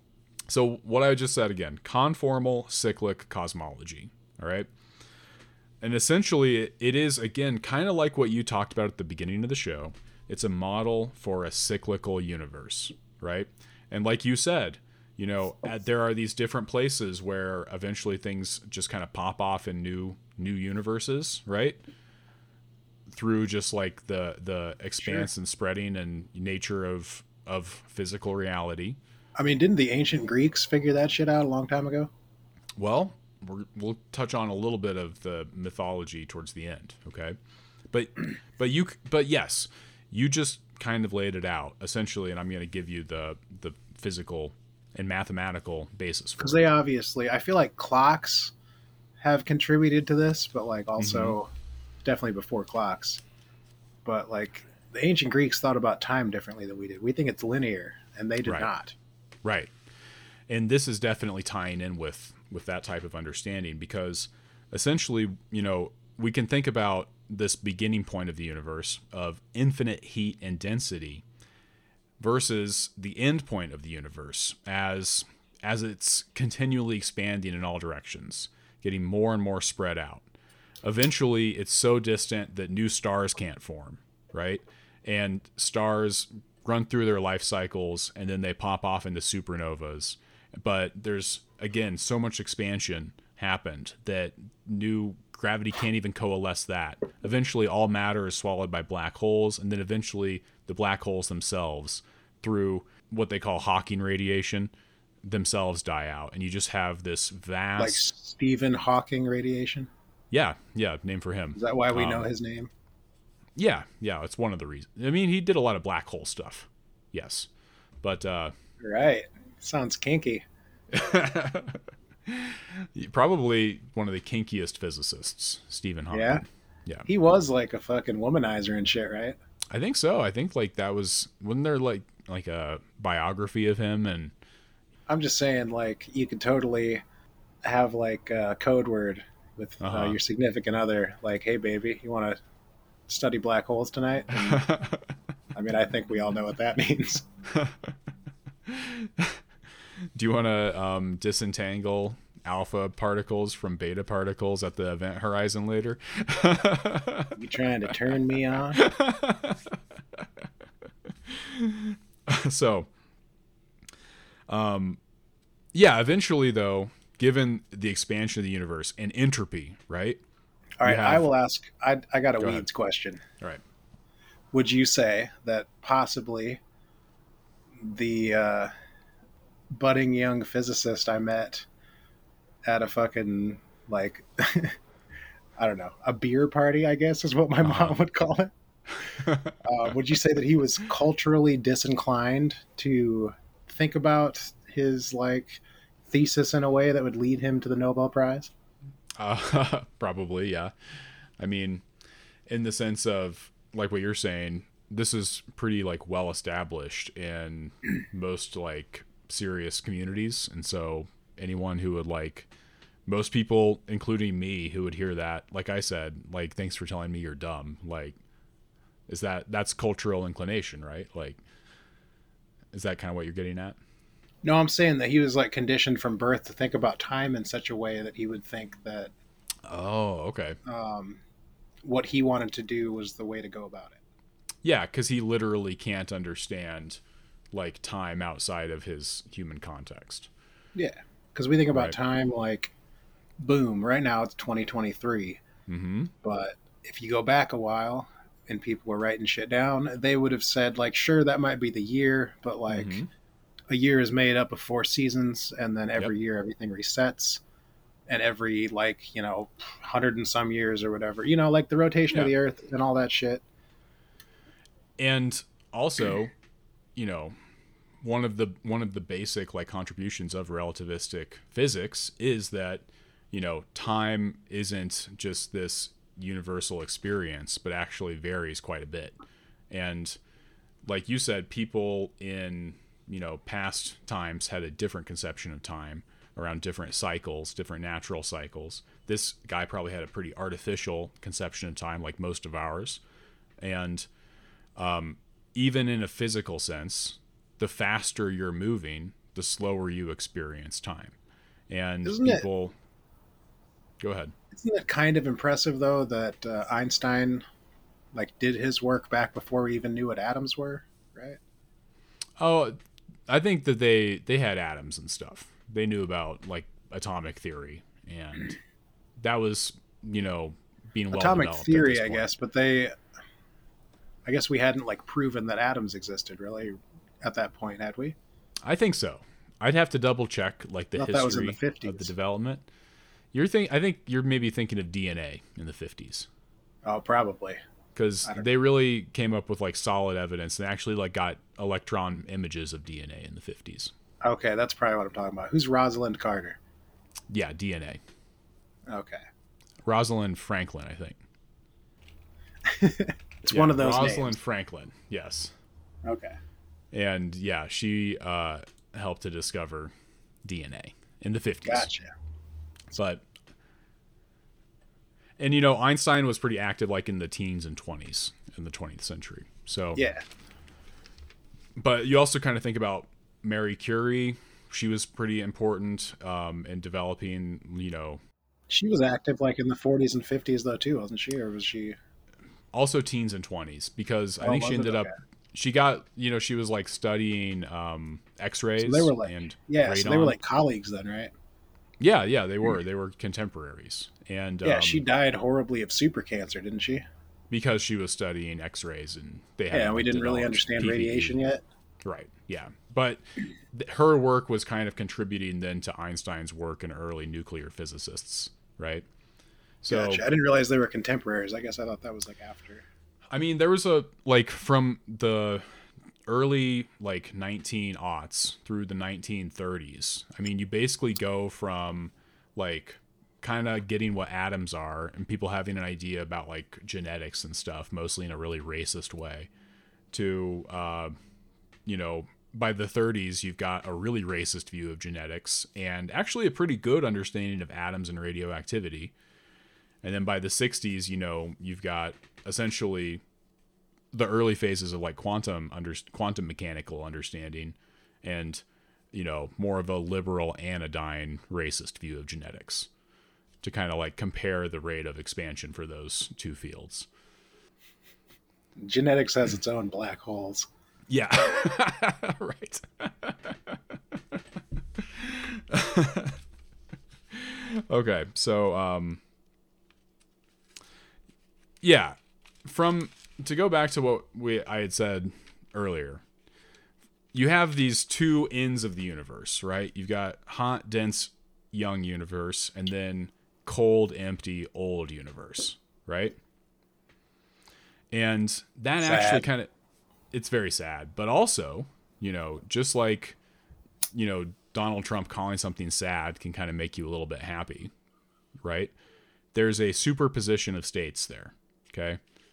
So what I just said again, conformal cyclic cosmology. All right. And essentially it is, again, kind of like what you talked about at the beginning of the show. It's a model for a cyclical universe, right? And like you said, you know, at, there are these different places where eventually things just kind of pop off in new new universes, right? Through just like the the expanse Sure. and spreading and nature of of physical reality. I mean, didn't the ancient Greeks figure that shit out a long time ago? Well, we're, we'll touch on a little bit of the mythology towards the end, okay? But but you but yes, you just kind of laid it out essentially, and I'm going to give you the the physical and mathematical basis for Because it. they obviously, I feel like clocks have contributed to this, but like also definitely before clocks. But like the ancient Greeks thought about time differently than we did. We think it's linear, and they did Right. not. Right. And this is definitely tying in with with that type of understanding because essentially, you know, we can think about this beginning point of the universe of infinite heat and density versus the end point of the universe as as it's continually expanding in all directions, getting more and more spread out. Eventually, it's so distant that new stars can't form, right? And stars run through their life cycles and then they pop off into supernovas. But there's, again, so much expansion happened that new gravity can't even coalesce that. Eventually, all matter is swallowed by black holes, and then eventually the black holes themselves, through what they call Hawking radiation, themselves die out. And you just have this vast... Like Stephen Hawking radiation. Yeah, yeah, name for him. Is that why we Um, know his name? Yeah, yeah, it's one of the reasons. I mean, he did a lot of black hole stuff. Yes. But uh Right. Sounds kinky. probably one of the kinkiest physicists, Stephen Hawking. Yeah? Yeah. He was like a fucking womanizer and shit, right? I think so. I think like that was wasn't there like like a biography of him and I'm just saying, like, you could totally have like a code word with uh, Uh-huh. your significant other, like, "Hey, baby, you want to study black holes tonight?" And, I mean, I think we all know what that means. do you want to um, disentangle alpha particles from beta particles at the event horizon later? You trying to turn me on? So, um, yeah, eventually, though, given the expansion of the universe and entropy, right? All right, You have- I will ask. I I got a Go weeds ahead. question. All right. Would you say that possibly the uh, budding young physicist I met at a fucking like I don't know, a beer party, I guess is what my Uh-huh. mom would call it. Uh, would you say that he was culturally disinclined to think about his like thesis in a way that would lead him to the Nobel Prize? Uh, probably, yeah. I mean, in the sense of like what you're saying, this is pretty like well established in most like serious communities. And so anyone who would like, most people, including me, who would hear that, like I said, like, thanks for telling me you're dumb. Like, is that, that's cultural inclination, right? Like, is that kind of what you're getting at? No, I'm saying that he was like conditioned from birth to think about time in such a way that he would think that Oh, okay. um, what he wanted to do was the way to go about it. Yeah, because he literally can't understand like time outside of his human context. Yeah, because we think about Right. time like, boom, right now it's twenty twenty-three. Mm-hmm. But if you go back a while and people were writing shit down, they would have said, like, sure, that might be the year, but like Mm-hmm. a year is made up of four seasons, and then every Yep. year everything resets. And every, like, you know, hundred and some years or whatever, you know, like the rotation of Yeah. the earth and all that shit. And also, you know, one of the one of the basic like contributions of relativistic physics is that, you know, time isn't just this universal experience, but actually varies quite a bit. And like you said, people in, you know, past times had a different conception of time around different cycles, different natural cycles. This guy probably had a pretty artificial conception of time, like most of ours. And um, even in a physical sense, the faster you're moving, the slower you experience time. And Isn't it- people, go ahead. Isn't it kind of impressive, though, that uh, Einstein, like, did his work back before we even knew what atoms were, right? Oh, I think that they they had atoms and stuff. They knew about like atomic theory, and that was, you know, being well Atomic developed at theory, this I point. guess, but they, I guess we hadn't, like, proven that atoms existed, really, at that point, had we? I think so. I'd have to double check like the I thought that was in history the fifties. of the development. You're think I think you're maybe thinking of D N A in the fifties. Oh, probably. Because I don't they really came up with like solid evidence and actually like got electron images of D N A in the fifties. Okay, that's probably what I'm talking about. Who's Rosalind Carter? Yeah, D N A. Okay. Rosalind Franklin, I think. It's Yeah, one of those Rosalind names. Franklin, yes. Okay. And yeah, she uh, helped to discover D N A in the fifties. Gotcha. But and you know, Einstein was pretty active like in the teens and twenties in the twentieth century. So Yeah. but you also kind of think about Marie Curie. She was pretty important um, in developing, you know, She was active, like, in the forties and fifties, though, too, wasn't she? Or was she... also teens and twenties, because I Oh, think was she it? ended up, Okay. she got, you know, she was like studying um, X-rays So they were like... and Yeah, so they were, radon. like, colleagues then, right? yeah, yeah, they were, they were contemporaries. And Yeah, um, she died horribly of super cancer, didn't she? because she was studying X-rays and they had Yeah, we didn't really developed understand P V E. radiation yet. Right. Yeah. But th- her work was kind of contributing then to Einstein's work and early nuclear physicists, right? So, Gotcha. I didn't realize they were contemporaries. I guess I thought that was, like, after. I mean, there was a, like, from the early, like, nineteen aughts through the nineteen thirties, I mean, you basically go from, like, kind of getting what atoms are and people having an idea about, like, genetics and stuff, mostly in a really racist way, to, uh, you know, by the thirties, you've got a really racist view of genetics and actually a pretty good understanding of atoms and radioactivity. And then by the sixties, you know, you've got essentially the early phases of like quantum under quantum mechanical understanding and, you know, more of a liberal anodyne racist view of genetics to kind of like compare the rate of expansion for those two fields. Genetics has its own black holes. Yeah. Right. Okay. So, um, yeah, from to go back to what we I had said earlier, you have these two ends of the universe, right? You've got hot, dense, young universe, and then cold, empty, old universe, right? And that Sad. actually kind of, it's very sad, but also, you know, just like, you know, Donald Trump calling something sad can kind of make you a little bit happy, right? There's a superposition of states there, okay?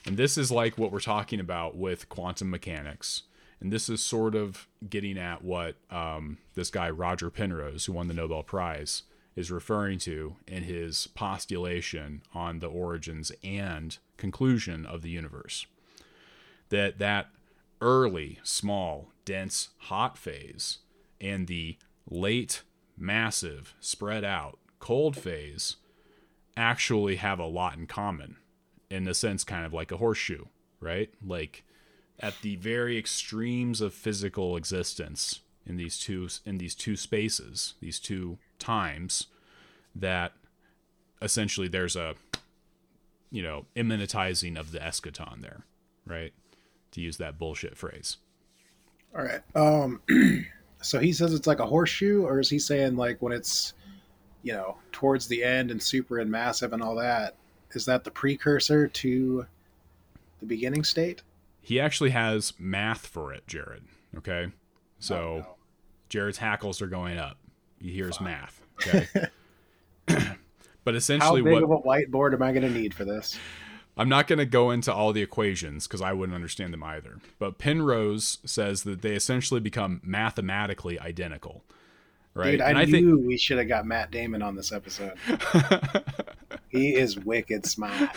And this is like what we're talking about with quantum mechanics. And this is sort of getting at what um, this guy, Roger Penrose, who won the Nobel Prize, is referring to in his postulation on the origins and conclusion of the universe. That that early, small, dense, hot phase and the late, massive, spread out, cold phase actually have a lot in common, in a sense, kind of like a horseshoe, right? Like at the very extremes of physical existence in these two in these two spaces, these two times, that essentially there's a, you know, immanentizing of the eschaton there, right? To use that bullshit phrase. All right. Um, so he says it's like a horseshoe, or is he saying like when it's, you know, towards the end and super and massive and all that, is that the precursor to the beginning state? He actually has math for it, Jared. Okay. So Oh, no. Jared's hackles are going up. He hears Fine. Math. Okay. But essentially, how big what, of a whiteboard am I going to need for this? I'm not going to go into all the equations because I wouldn't understand them either. But Penrose says that they essentially become mathematically identical. Right? Dude, I and knew I think... we should have got Matt Damon on this episode. He is wicked smart.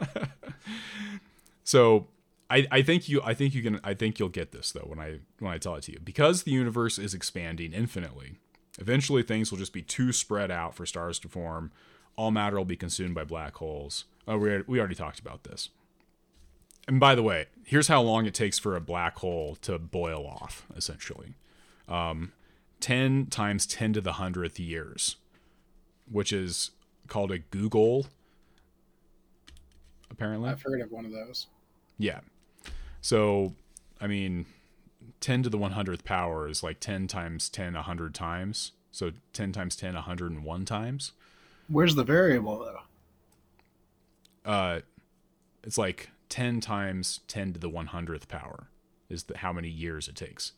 So I, I think you I think you can I think you'll get this though when I when I tell it to you. Because the universe is expanding infinitely, eventually things will just be too spread out for stars to form. All matter will be consumed by black holes. Oh, we we already talked about this. And by the way, here's how long it takes for a black hole to boil off, essentially. Um, ten times ten to the hundredth years, which is called a googol, apparently. I've heard of one of those. Yeah. So, I mean, ten to the one hundredth power is like ten times ten, one hundred times. So ten times ten, one hundred one times. Where's the variable, though? Uh, it's like ten times ten to the one hundredth power is the, how many years it takes.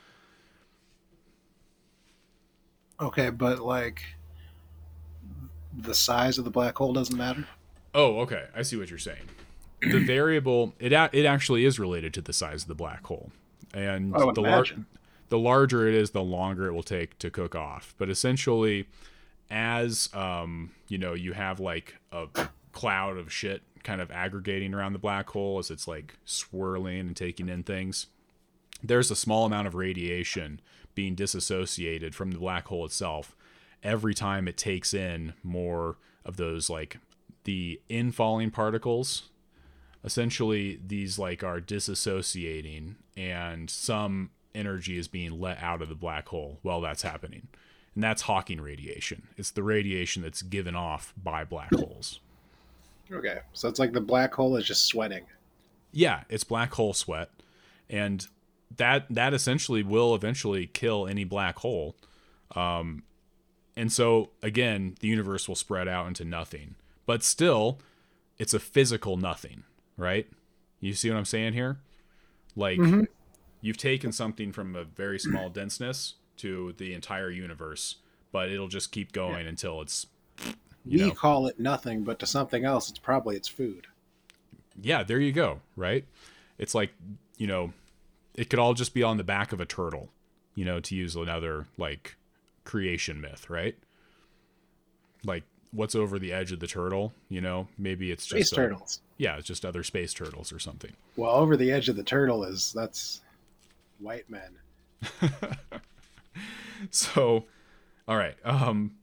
Okay, but like the size of the black hole doesn't matter? Oh, okay. I see what you're saying. The variable, it it actually is related to the size of the black hole. And I would the, lar- imagine. the larger it is, the longer it will take to cook off. But essentially, as um, you know, you have like a cloud of shit kind of aggregating around the black hole as it's like swirling and taking in things, there's a small amount of radiation being disassociated from the black hole itself every time it takes in more of those, like the infalling particles. Essentially, these like are disassociating and some energy is being let out of the black hole while that's happening. And that's Hawking radiation. It's the radiation that's given off by black holes. Okay, so it's like the black hole is just sweating. Yeah, it's black hole sweat. And that that essentially will eventually kill any black hole. Um, and so, again, the universe will spread out into nothing. But still, it's a physical nothing, right? You see what I'm saying here? Like, mm-hmm. You've taken something from a very small denseness to the entire universe, but it'll just keep going yeah. until it's... We know. call it nothing, but to something else, it's probably its food. Yeah, there you go, right? It's like, you know, it could all just be on the back of a turtle, you know, to use another, like, creation myth, right? Like, what's over the edge of the turtle, you know? Maybe it's just... Space a, turtles. Yeah, it's just other space turtles or something. Well, over the edge of the turtle is, that's white men. So, all right. Um,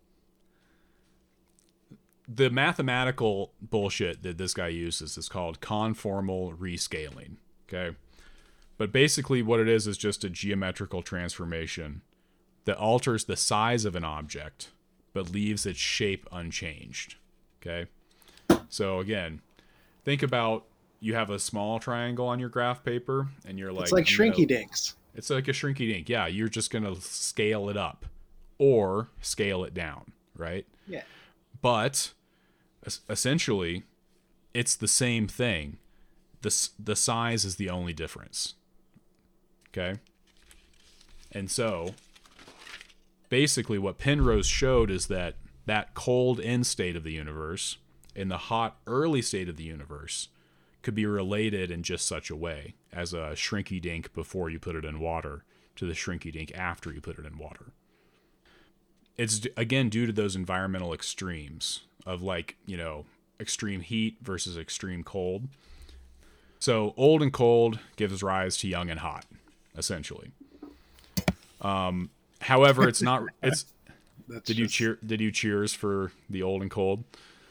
the mathematical bullshit that this guy uses is called conformal rescaling, okay? But basically what it is is just a geometrical transformation that alters the size of an object but leaves its shape unchanged, okay? So again, think about you have a small triangle on your graph paper and you're like... It's like Shrinky Dinks. It's like a Shrinky Dink. Yeah, you're just going to scale it up or scale it down, right? Yeah. But essentially, it's the same thing. The, the size is the only difference. Okay? And so, basically what Penrose showed is that that cold end state of the universe and the hot early state of the universe could be related in just such a way as a shrinky dink before you put it in water to the shrinky dink after you put it in water. It's, again, due to those environmental extremes of, like, you know, extreme heat versus extreme cold. So old and cold gives rise to young and hot, essentially. Um, however, it's not, it's, That's did just, you cheer, did you cheers for the old and cold?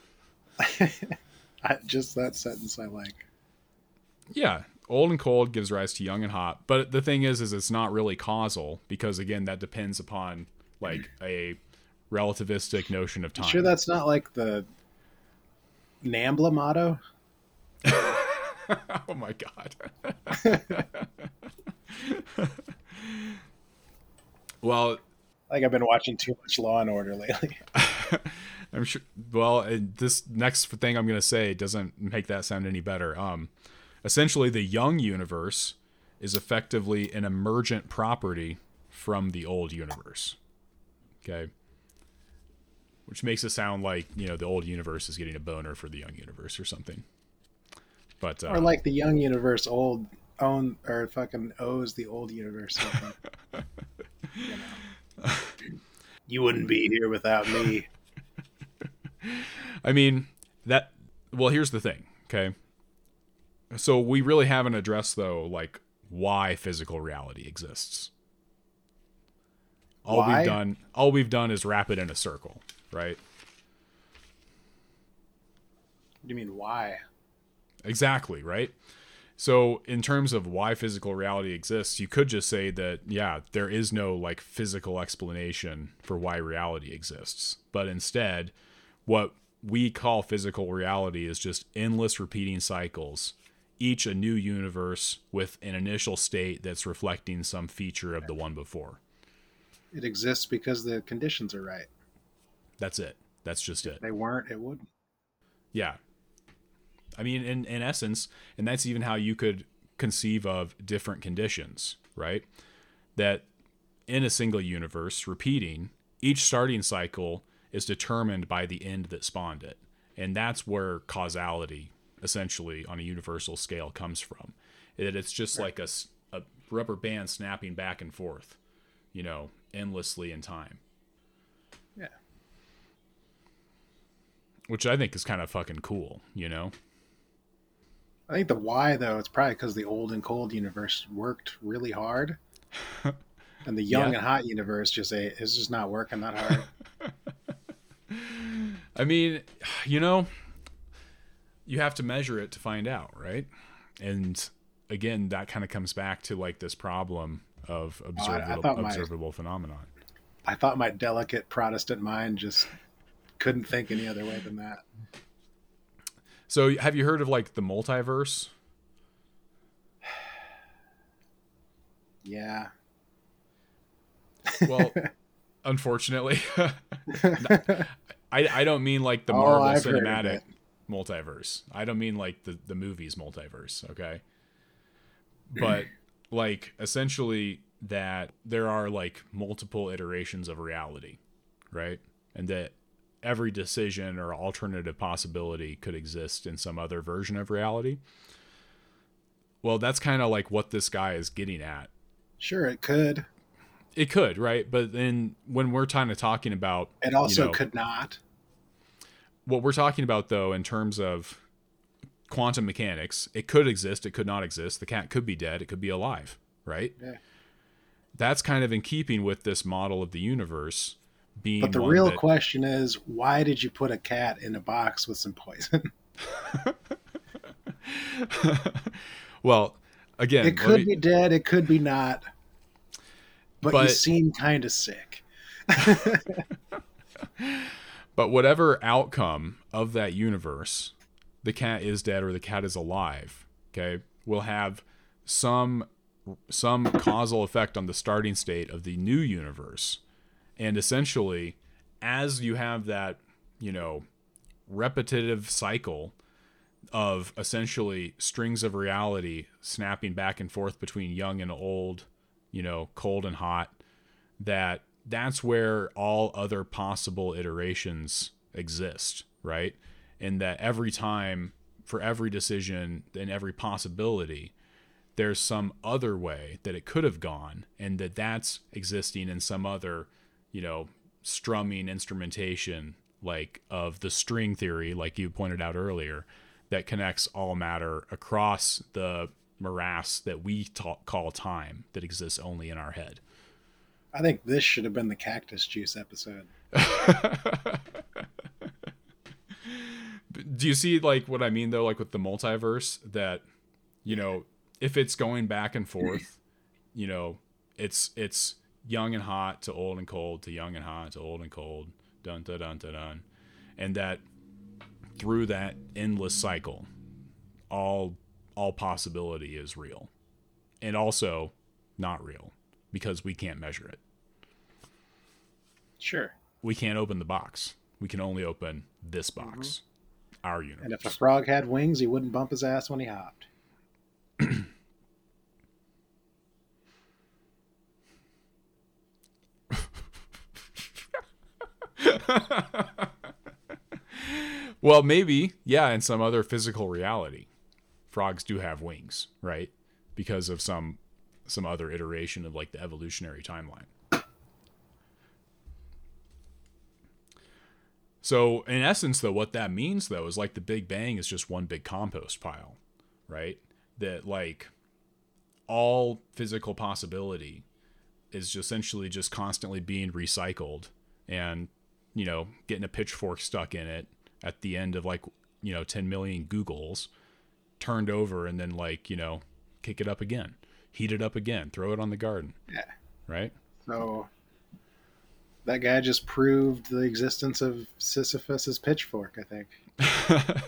I, just that sentence I like. Yeah. Old and cold gives rise to young and hot. But the thing is, is it's not really causal because, again, that depends upon, like, a relativistic notion of time. You sure that's not like the NAMBLA motto? Oh my God. Well, like I've been watching too much Law and Order lately. I'm sure. Well, this next thing I'm going to say doesn't make that sound any better. Um, essentially, the young universe is effectively an emergent property from the old universe. Okay. Which makes it sound like, you know, the old universe is getting a boner for the young universe or something. But uh, or like the young universe old own or fucking owes the old universe something. You know. You wouldn't be here without me. I mean, that, well, here's the thing, okay? So we really haven't addressed, though, like, why physical reality exists. All Why? we've done, all we've done is wrap it in a circle, right? What do you mean, why? Exactly, right? So in terms of why physical reality exists, you could just say that, yeah, there is no, like, physical explanation for why reality exists. But instead, what we call physical reality is just endless repeating cycles, each a new universe with an initial state that's reflecting some feature of the one before. It exists because the conditions are right. That's it. That's just it. If they weren't, it wouldn't. Yeah. I mean, in, in essence, and that's even how you could conceive of different conditions, right? That in a single universe, repeating, each starting cycle is determined by the end that spawned it. And that's where causality, essentially, on a universal scale comes from. That it's just right. like a, a rubber band snapping back and forth, you know, endlessly in time. Yeah. Which I think is kind of fucking cool, you know? I think the why, though, it's probably because the old and cold universe worked really hard. And the young yeah. and hot universe just a, it's just not working that hard. I mean, you know, you have to measure it to find out, right? And again, that kind of comes back to like this problem of observable, oh, observable my, phenomenon. I thought my delicate Protestant mind just couldn't think any other way than that. So have you heard of like the multiverse? Yeah. Well, unfortunately, I, I don't mean like the oh, Marvel I've Cinematic multiverse. I don't mean like the, the movies multiverse, okay? But like essentially that there are like multiple iterations of reality, right? And that every decision or alternative possibility could exist in some other version of reality. Well, that's kind of like what this guy is getting at. Sure, it could. It could, right? But then when we're kind of talking about... It also you know, could not. What we're talking about, though, in terms of quantum mechanics, it could exist, it could not exist. The cat could be dead, it could be alive, right? Yeah. That's kind of in keeping with this model of the universe being But the one real that... question is, why did you put a cat in a box with some poison? Well, again... It could me... be dead, it could be not. But, but you seem kind of sick. But whatever outcome of that universe, the cat is dead or the cat is alive, okay, will have some some causal effect on the starting state of the new universe. And essentially, as you have that, you know, repetitive cycle of essentially strings of reality snapping back and forth between young and old, you know, cold and hot, that that's where all other possible iterations exist, right? And that every time for every decision and every possibility, there's some other way that it could have gone, and that that's existing in some other, you know, strumming instrumentation, like of the string theory, like you pointed out earlier, that connects all matter across the morass that we ta- call time, that exists only in our head. I think this should have been the cactus juice episode. Do you see like what I mean though, like with the multiverse, that, you know, if it's going back and forth, you know, it's it's young and hot to old and cold to young and hot to old and cold, dun dun dun dun dun, and that through that endless cycle, all all possibility is real, and also not real, because we can't measure it. Sure. We can't open the box. We can only open this box, mm-hmm. our universe. And if a frog had wings, he wouldn't bump his ass when he hopped. Well, maybe, yeah, in some other physical reality, frogs do have wings, right? Because of some some other iteration of like the evolutionary timeline. So in essence, though, what that means, though, is like the Big Bang is just one big compost pile, right? That like all physical possibility is just essentially just constantly being recycled, and, you know, getting a pitchfork stuck in it at the end of like, you know, ten million Googles, turned over, and then like, you know, kick it up again, heat it up again, throw it on the garden. Yeah. Right? So that guy just proved the existence of Sisyphus's pitchfork, I think.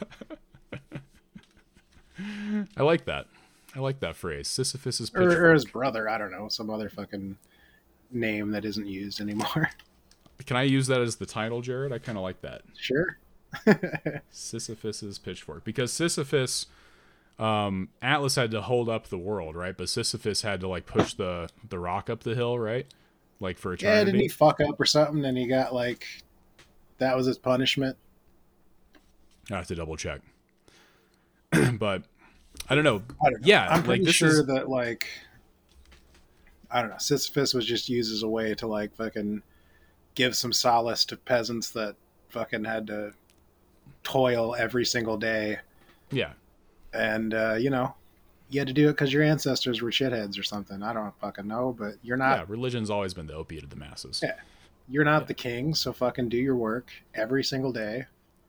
I like that. I like that phrase. Sisyphus's pitchfork. Or, or his brother, I don't know, some other fucking name that isn't used anymore. Can I use that as the title, Jared? I kind of like that. Sure. Sisyphus's pitchfork. Because Sisyphus, um, Atlas had to hold up the world, right? But Sisyphus had to like push the, the rock up the hill, right? Like for eternity. Yeah, didn't he fuck up or something and he got like, that was his punishment? I have to double check. But I don't know. I don't know. Yeah, I'm pretty like, this sure is... that like, I don't know, Sisyphus was just used as a way to like fucking give some solace to peasants that fucking had to toil every single day. Yeah. And, uh, you know, you had to do it because your ancestors were shitheads or something. I don't fucking know, but you're not. Yeah, religion's always been the opiate of the masses. Yeah. You're not yeah. the king, so fucking do your work every single day.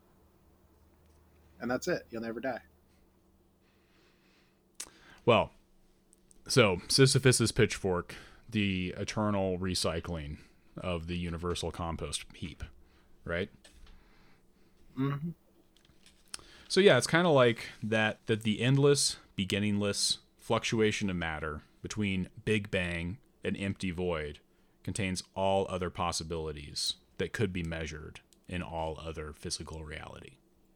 And that's it. You'll never die. Well, so Sisyphus's pitchfork, the eternal recycling of the universal compost heap, right? Mm-hmm. So yeah, it's kind of like that, that the endless, beginningless fluctuation of matter between Big Bang and empty void contains all other possibilities that could be measured in all other physical reality.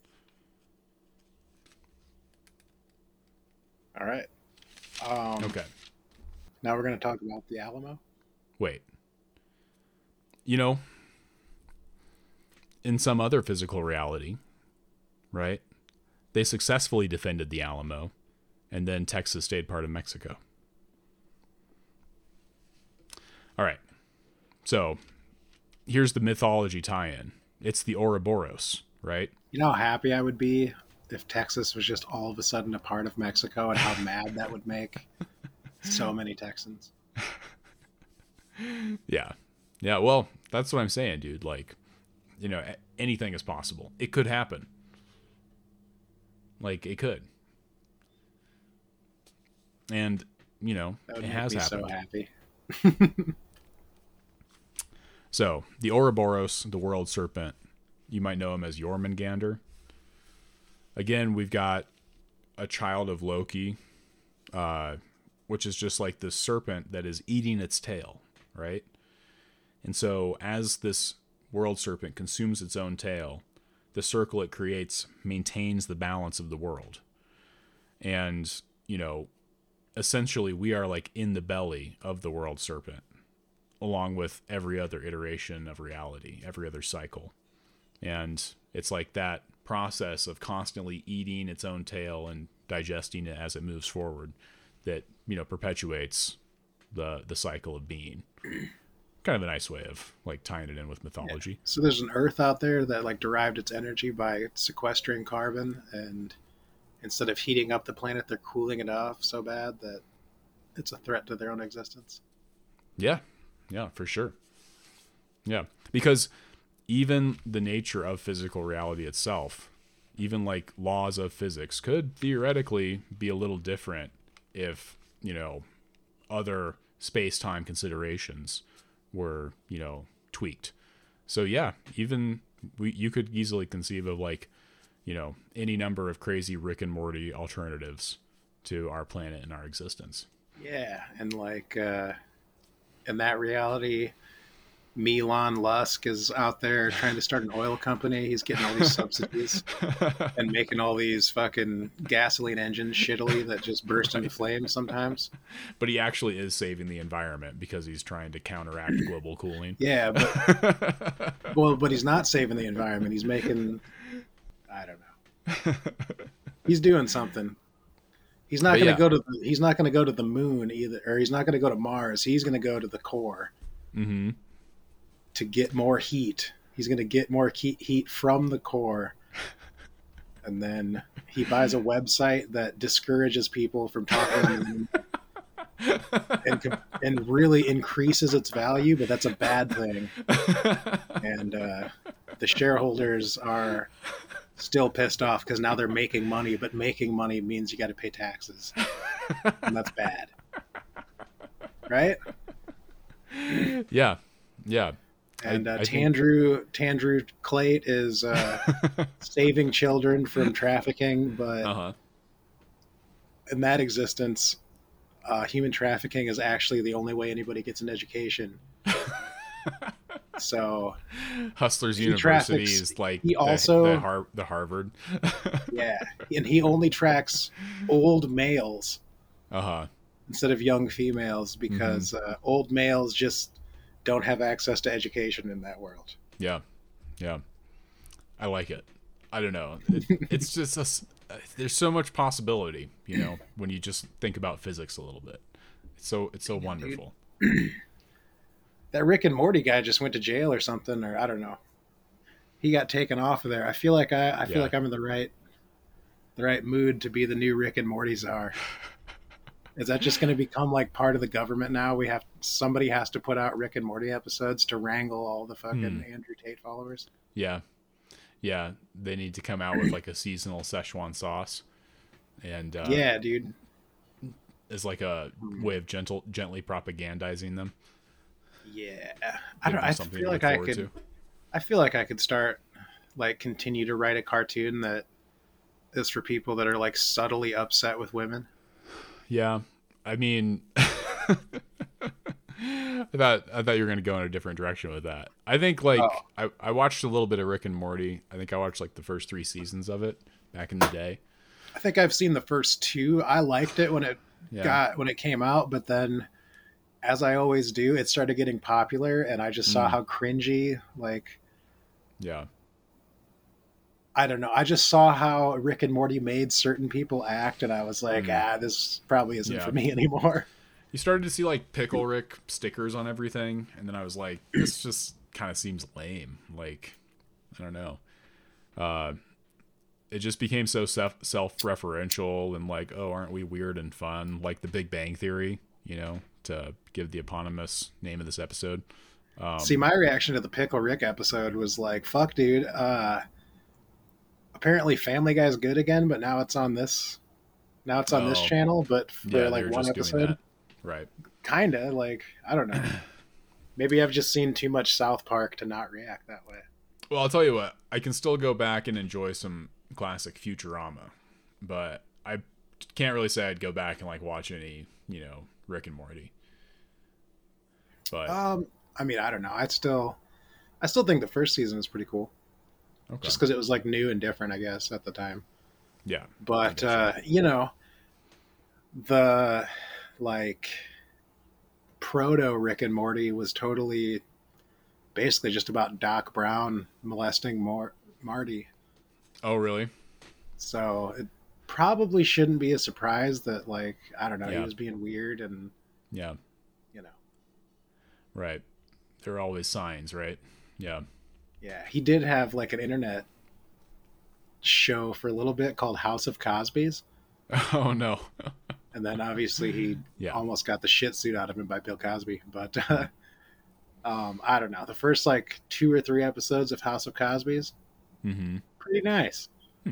All right. Um, okay. Now we're going to talk about the Alamo. Wait. You know, in some other physical reality, right? They successfully defended the Alamo, and then Texas stayed part of Mexico. All right. So here's the mythology tie-in. It's the Ouroboros, right? You know how happy I would be if Texas was just all of a sudden a part of Mexico, and how mad that would make so many Texans. Yeah. Yeah, well, that's what I'm saying, dude. Like, you know, anything is possible. It could happen. Like, it could. And, you know, that would it make has me happened. so happy. So, the Ouroboros, the world serpent, you might know him as Jormungandr. Again, we've got a child of Loki, uh, which is just like this serpent that is eating its tail, right? And so as this world serpent consumes its own tail, the circle it creates maintains the balance of the world. And, you know, essentially we are like in the belly of the world serpent, along with every other iteration of reality, every other cycle. And it's like that process of constantly eating its own tail and digesting it as it moves forward that, you know, perpetuates the the cycle of being. Kind of a nice way of like tying it in with mythology. Yeah. So there's an Earth out there that like derived its energy by sequestering carbon, and instead of heating up the planet, they're cooling it off so bad that it's a threat to their own existence. Yeah, yeah, for sure. Yeah, because even the nature of physical reality itself, even like laws of physics, could theoretically be a little different if, you know, other space-time considerations were, you know, tweaked. So yeah, even we, you could easily conceive of like, you know, any number of crazy Rick and Morty alternatives to our planet and our existence. Yeah, and like uh, in that reality, Elon Musk is out there trying to start an oil company. He's getting all these subsidies and making all these fucking gasoline engines shittily that just burst into flames sometimes. But he actually is saving the environment because he's trying to counteract global cooling. Yeah, but well, but he's not saving the environment. He's making, I don't know. He's doing something. He's not going to yeah. go to the, he's not going to go to the moon either, or he's not going to go to Mars. He's going to go to the core. Mm-hmm. To get more heat. He's going to get more heat from the core. And then he buys a website that discourages people from talking and, and really increases its value, but that's a bad thing. And uh, the shareholders are still pissed off because now they're making money, but making money means you got to pay taxes. And that's bad. Right? Yeah. Yeah. And uh, I, I Tandrew think... Tandrew Clate is uh, saving children from trafficking, but uh-huh. in that existence, uh, human trafficking is actually the only way anybody gets an education. So, Hustlers University is like he the, also, the, Har- the Harvard. Yeah, and he only tracks old males uh-huh. instead of young females because mm-hmm. uh, old males just don't have access to education in that world. Yeah. Yeah. I like it. I don't know. It, it's just, a, there's so much possibility, you know, when you just think about physics a little bit. It's so, it's so yeah, wonderful. That Rick and Morty guy just went to jail or something, or I don't know. He got taken off of there. I feel like I, I feel yeah. like I'm in the right, the right mood to be the new Rick and Morty czar. Is that just going to become like part of the government now? We have somebody has to put out Rick and Morty episodes to wrangle all the fucking hmm. Andrew Tate followers. Yeah, yeah. They need to come out with like a seasonal Szechuan sauce, and uh, yeah, dude, is like a way of gentle, gently propagandizing them. Yeah, I don't. I feel like I could. To. I feel like I could start like continue to write a cartoon that is for people that are like subtly upset with women. Yeah, I mean, I thought I thought you were going to go in a different direction with that. I think like oh. I, I watched a little bit of Rick and Morty. I think I watched like the first three seasons of it back in the day. I think I've seen the first two. I liked it when it yeah. got when it came out, but then, as I always do, it started getting popular, and I just saw mm. how cringy. Like, yeah. I don't know. I just saw how Rick and Morty made certain people act, and I was like, mm. ah, this probably isn't yeah. for me anymore. You started to see like Pickle Rick stickers on everything, and then I was like, this just kind of seems lame. Like, I don't know. Uh, it just became so self self-referential and like, oh, aren't we weird and fun? Like the Big Bang Theory, you know, to give the eponymous name of this episode. Um, see, my reaction to the Pickle Rick episode was like, fuck, dude. Uh, apparently Family Guy's good again, but now it's on this now it's on oh, this channel, but for yeah, like one episode. Right. Kinda, like, I don't know. Maybe I've just seen too much South Park to not react that way. Well, I'll tell you what, I can still go back and enjoy some classic Futurama, but I can't really say I'd go back and like watch any, you know, Rick and Morty. But um I mean, I don't know. I still I still think the first season is pretty cool. Okay. Just because it was like new and different, I guess, at the time. Yeah. But, uh, so. you know, the like proto Rick and Morty was totally basically just about Doc Brown molesting Mar- Marty. Oh, really? So it probably shouldn't be a surprise that, like, I don't know, Yeah. he was being weird and, Yeah. you know. Right. There are always signs, right? Yeah. Yeah, he did have like an internet show for a little bit called House of Cosby's. Oh, no. And then obviously he Yeah. almost got the shit suit out of him by Bill Cosby. But uh, um, I don't know. The first like two or three episodes of House of Cosby's, Mm-hmm. pretty nice.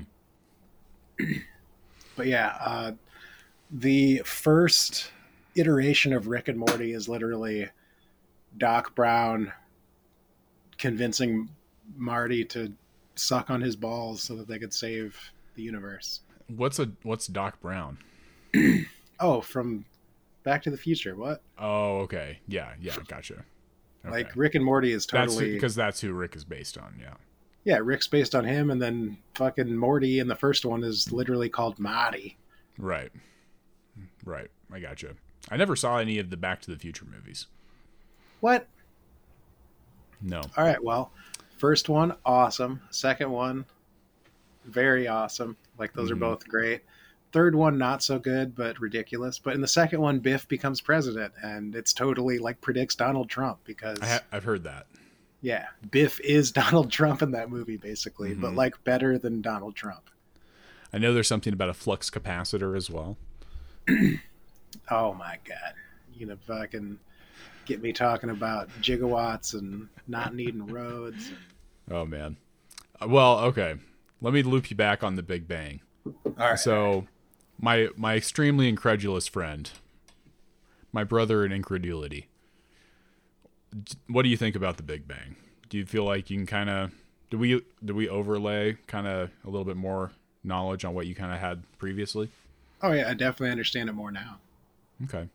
Hmm. But yeah, uh, the first iteration of Rick and Morty is literally Doc Brown convincing Marty to suck on his balls so that they could save the universe. What's a what's Doc Brown? Oh, from Back to the Future. What? Oh, okay. Yeah, yeah, gotcha. Okay. Like Rick and Morty is totally because that's, that's who Rick is based on. Yeah. Yeah, Rick's based on him, and then fucking Morty in the first one is literally called Marty. Right. Right. I gotcha. I never saw any of the Back to the Future movies. What? No. All right, well, first one, awesome. Second one, very awesome. Like, those Mhm. are both great. Third one, not so good, but ridiculous. But in the second one, Biff becomes president, and it's totally, like, predicts Donald Trump because, I ha- I've heard that. yeah, Biff is Donald Trump in that movie, basically, but, Mhm. like, better than Donald Trump. I know there's something about a flux capacitor as well. Oh, my God. You know, fucking get me talking about gigawatts and not needing roads. Oh, man. Uh, Well, okay. Let me loop you back on the Big Bang. All right. So, my my extremely incredulous friend, my brother in incredulity. d- What do you think about the Big Bang? Do you feel like you can kind of do we do we overlay kind of a little bit more knowledge on what you kind of had previously? Oh, yeah, I definitely understand it more now. Okay.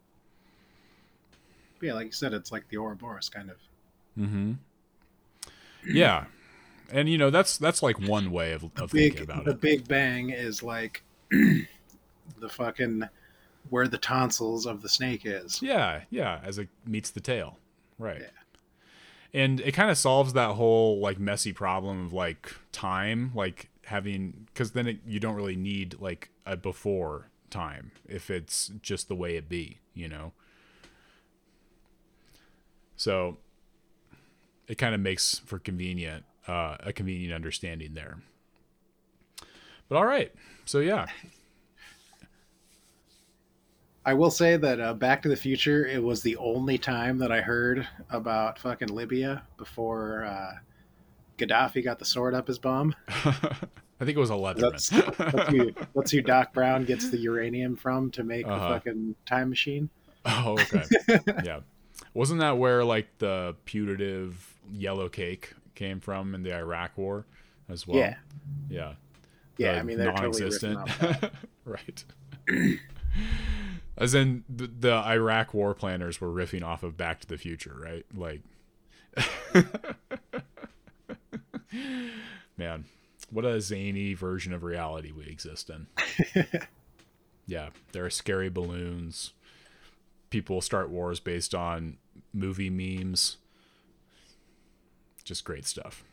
But yeah, like you said, it's like the Ouroboros kind of. Mm-hmm. Yeah, and you know that's that's like one way of, of Big, thinking about the it. Big Bang is like the fucking where the tonsils of the snake is. Yeah, yeah, as it meets the tail, right? Yeah. And it kind of solves that whole like messy problem of like time, like having because then it, you don't really need like a before time if it's just the way it be, you know. So it kind of makes for convenient, uh, a convenient understanding there. But all right, so yeah, I will say that uh, Back to the Future, it was the only time that I heard about fucking Libya before uh, Gaddafi got the sword up his bum. I think it was a That's, Leatherman. that's, who, that's who Doc Brown gets the uranium from to make Uh-huh. the fucking time machine. Oh, okay. Yeah. Wasn't that where like the putative yellow cake came from in the Iraq War as well? Yeah. Yeah. Yeah, The I mean, they're totally ripping off that. Right. As in the, the Iraq war planners were riffing off of Back to the Future, right? Like man, what a zany version of reality we exist in. Yeah, there are scary balloons. People start wars based on movie memes. Just great stuff.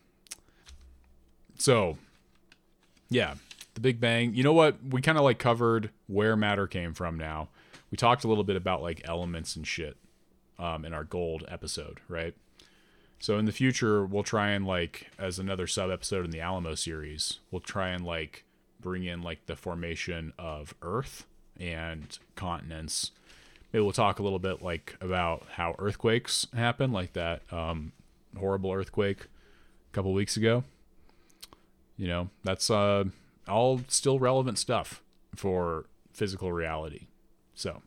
So, yeah, the Big Bang. You know what? We kind of like covered where matter came from now. We talked a little bit about like elements and shit um, in our gold episode, right? So in the future, we'll try and like, as another sub episode in the Alamo series, we'll try and like bring in like the formation of Earth and continents. Maybe we'll talk a little bit like about how earthquakes happen, like that um, horrible earthquake a couple weeks ago. You know, that's uh, all still relevant stuff for physical reality. So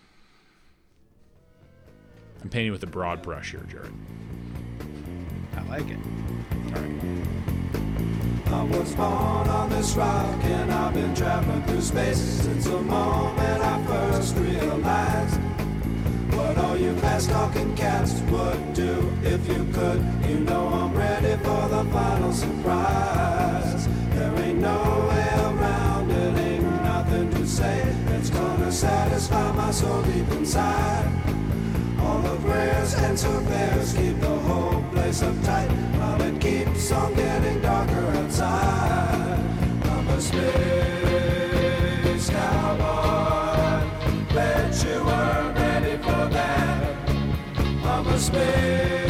I'm painting with a broad brush here, Jared. I like it. All right. I was born on this rock and I've been traveling through space since the moment I first realized what all you fast-talking cats would do if you could. You know I'm ready for the final surprise. There ain't no way around it, ain't nothing to say that's gonna satisfy my soul deep inside. All the prayers and surveyors keep the whole place uptight while it keeps on getting darker outside. space.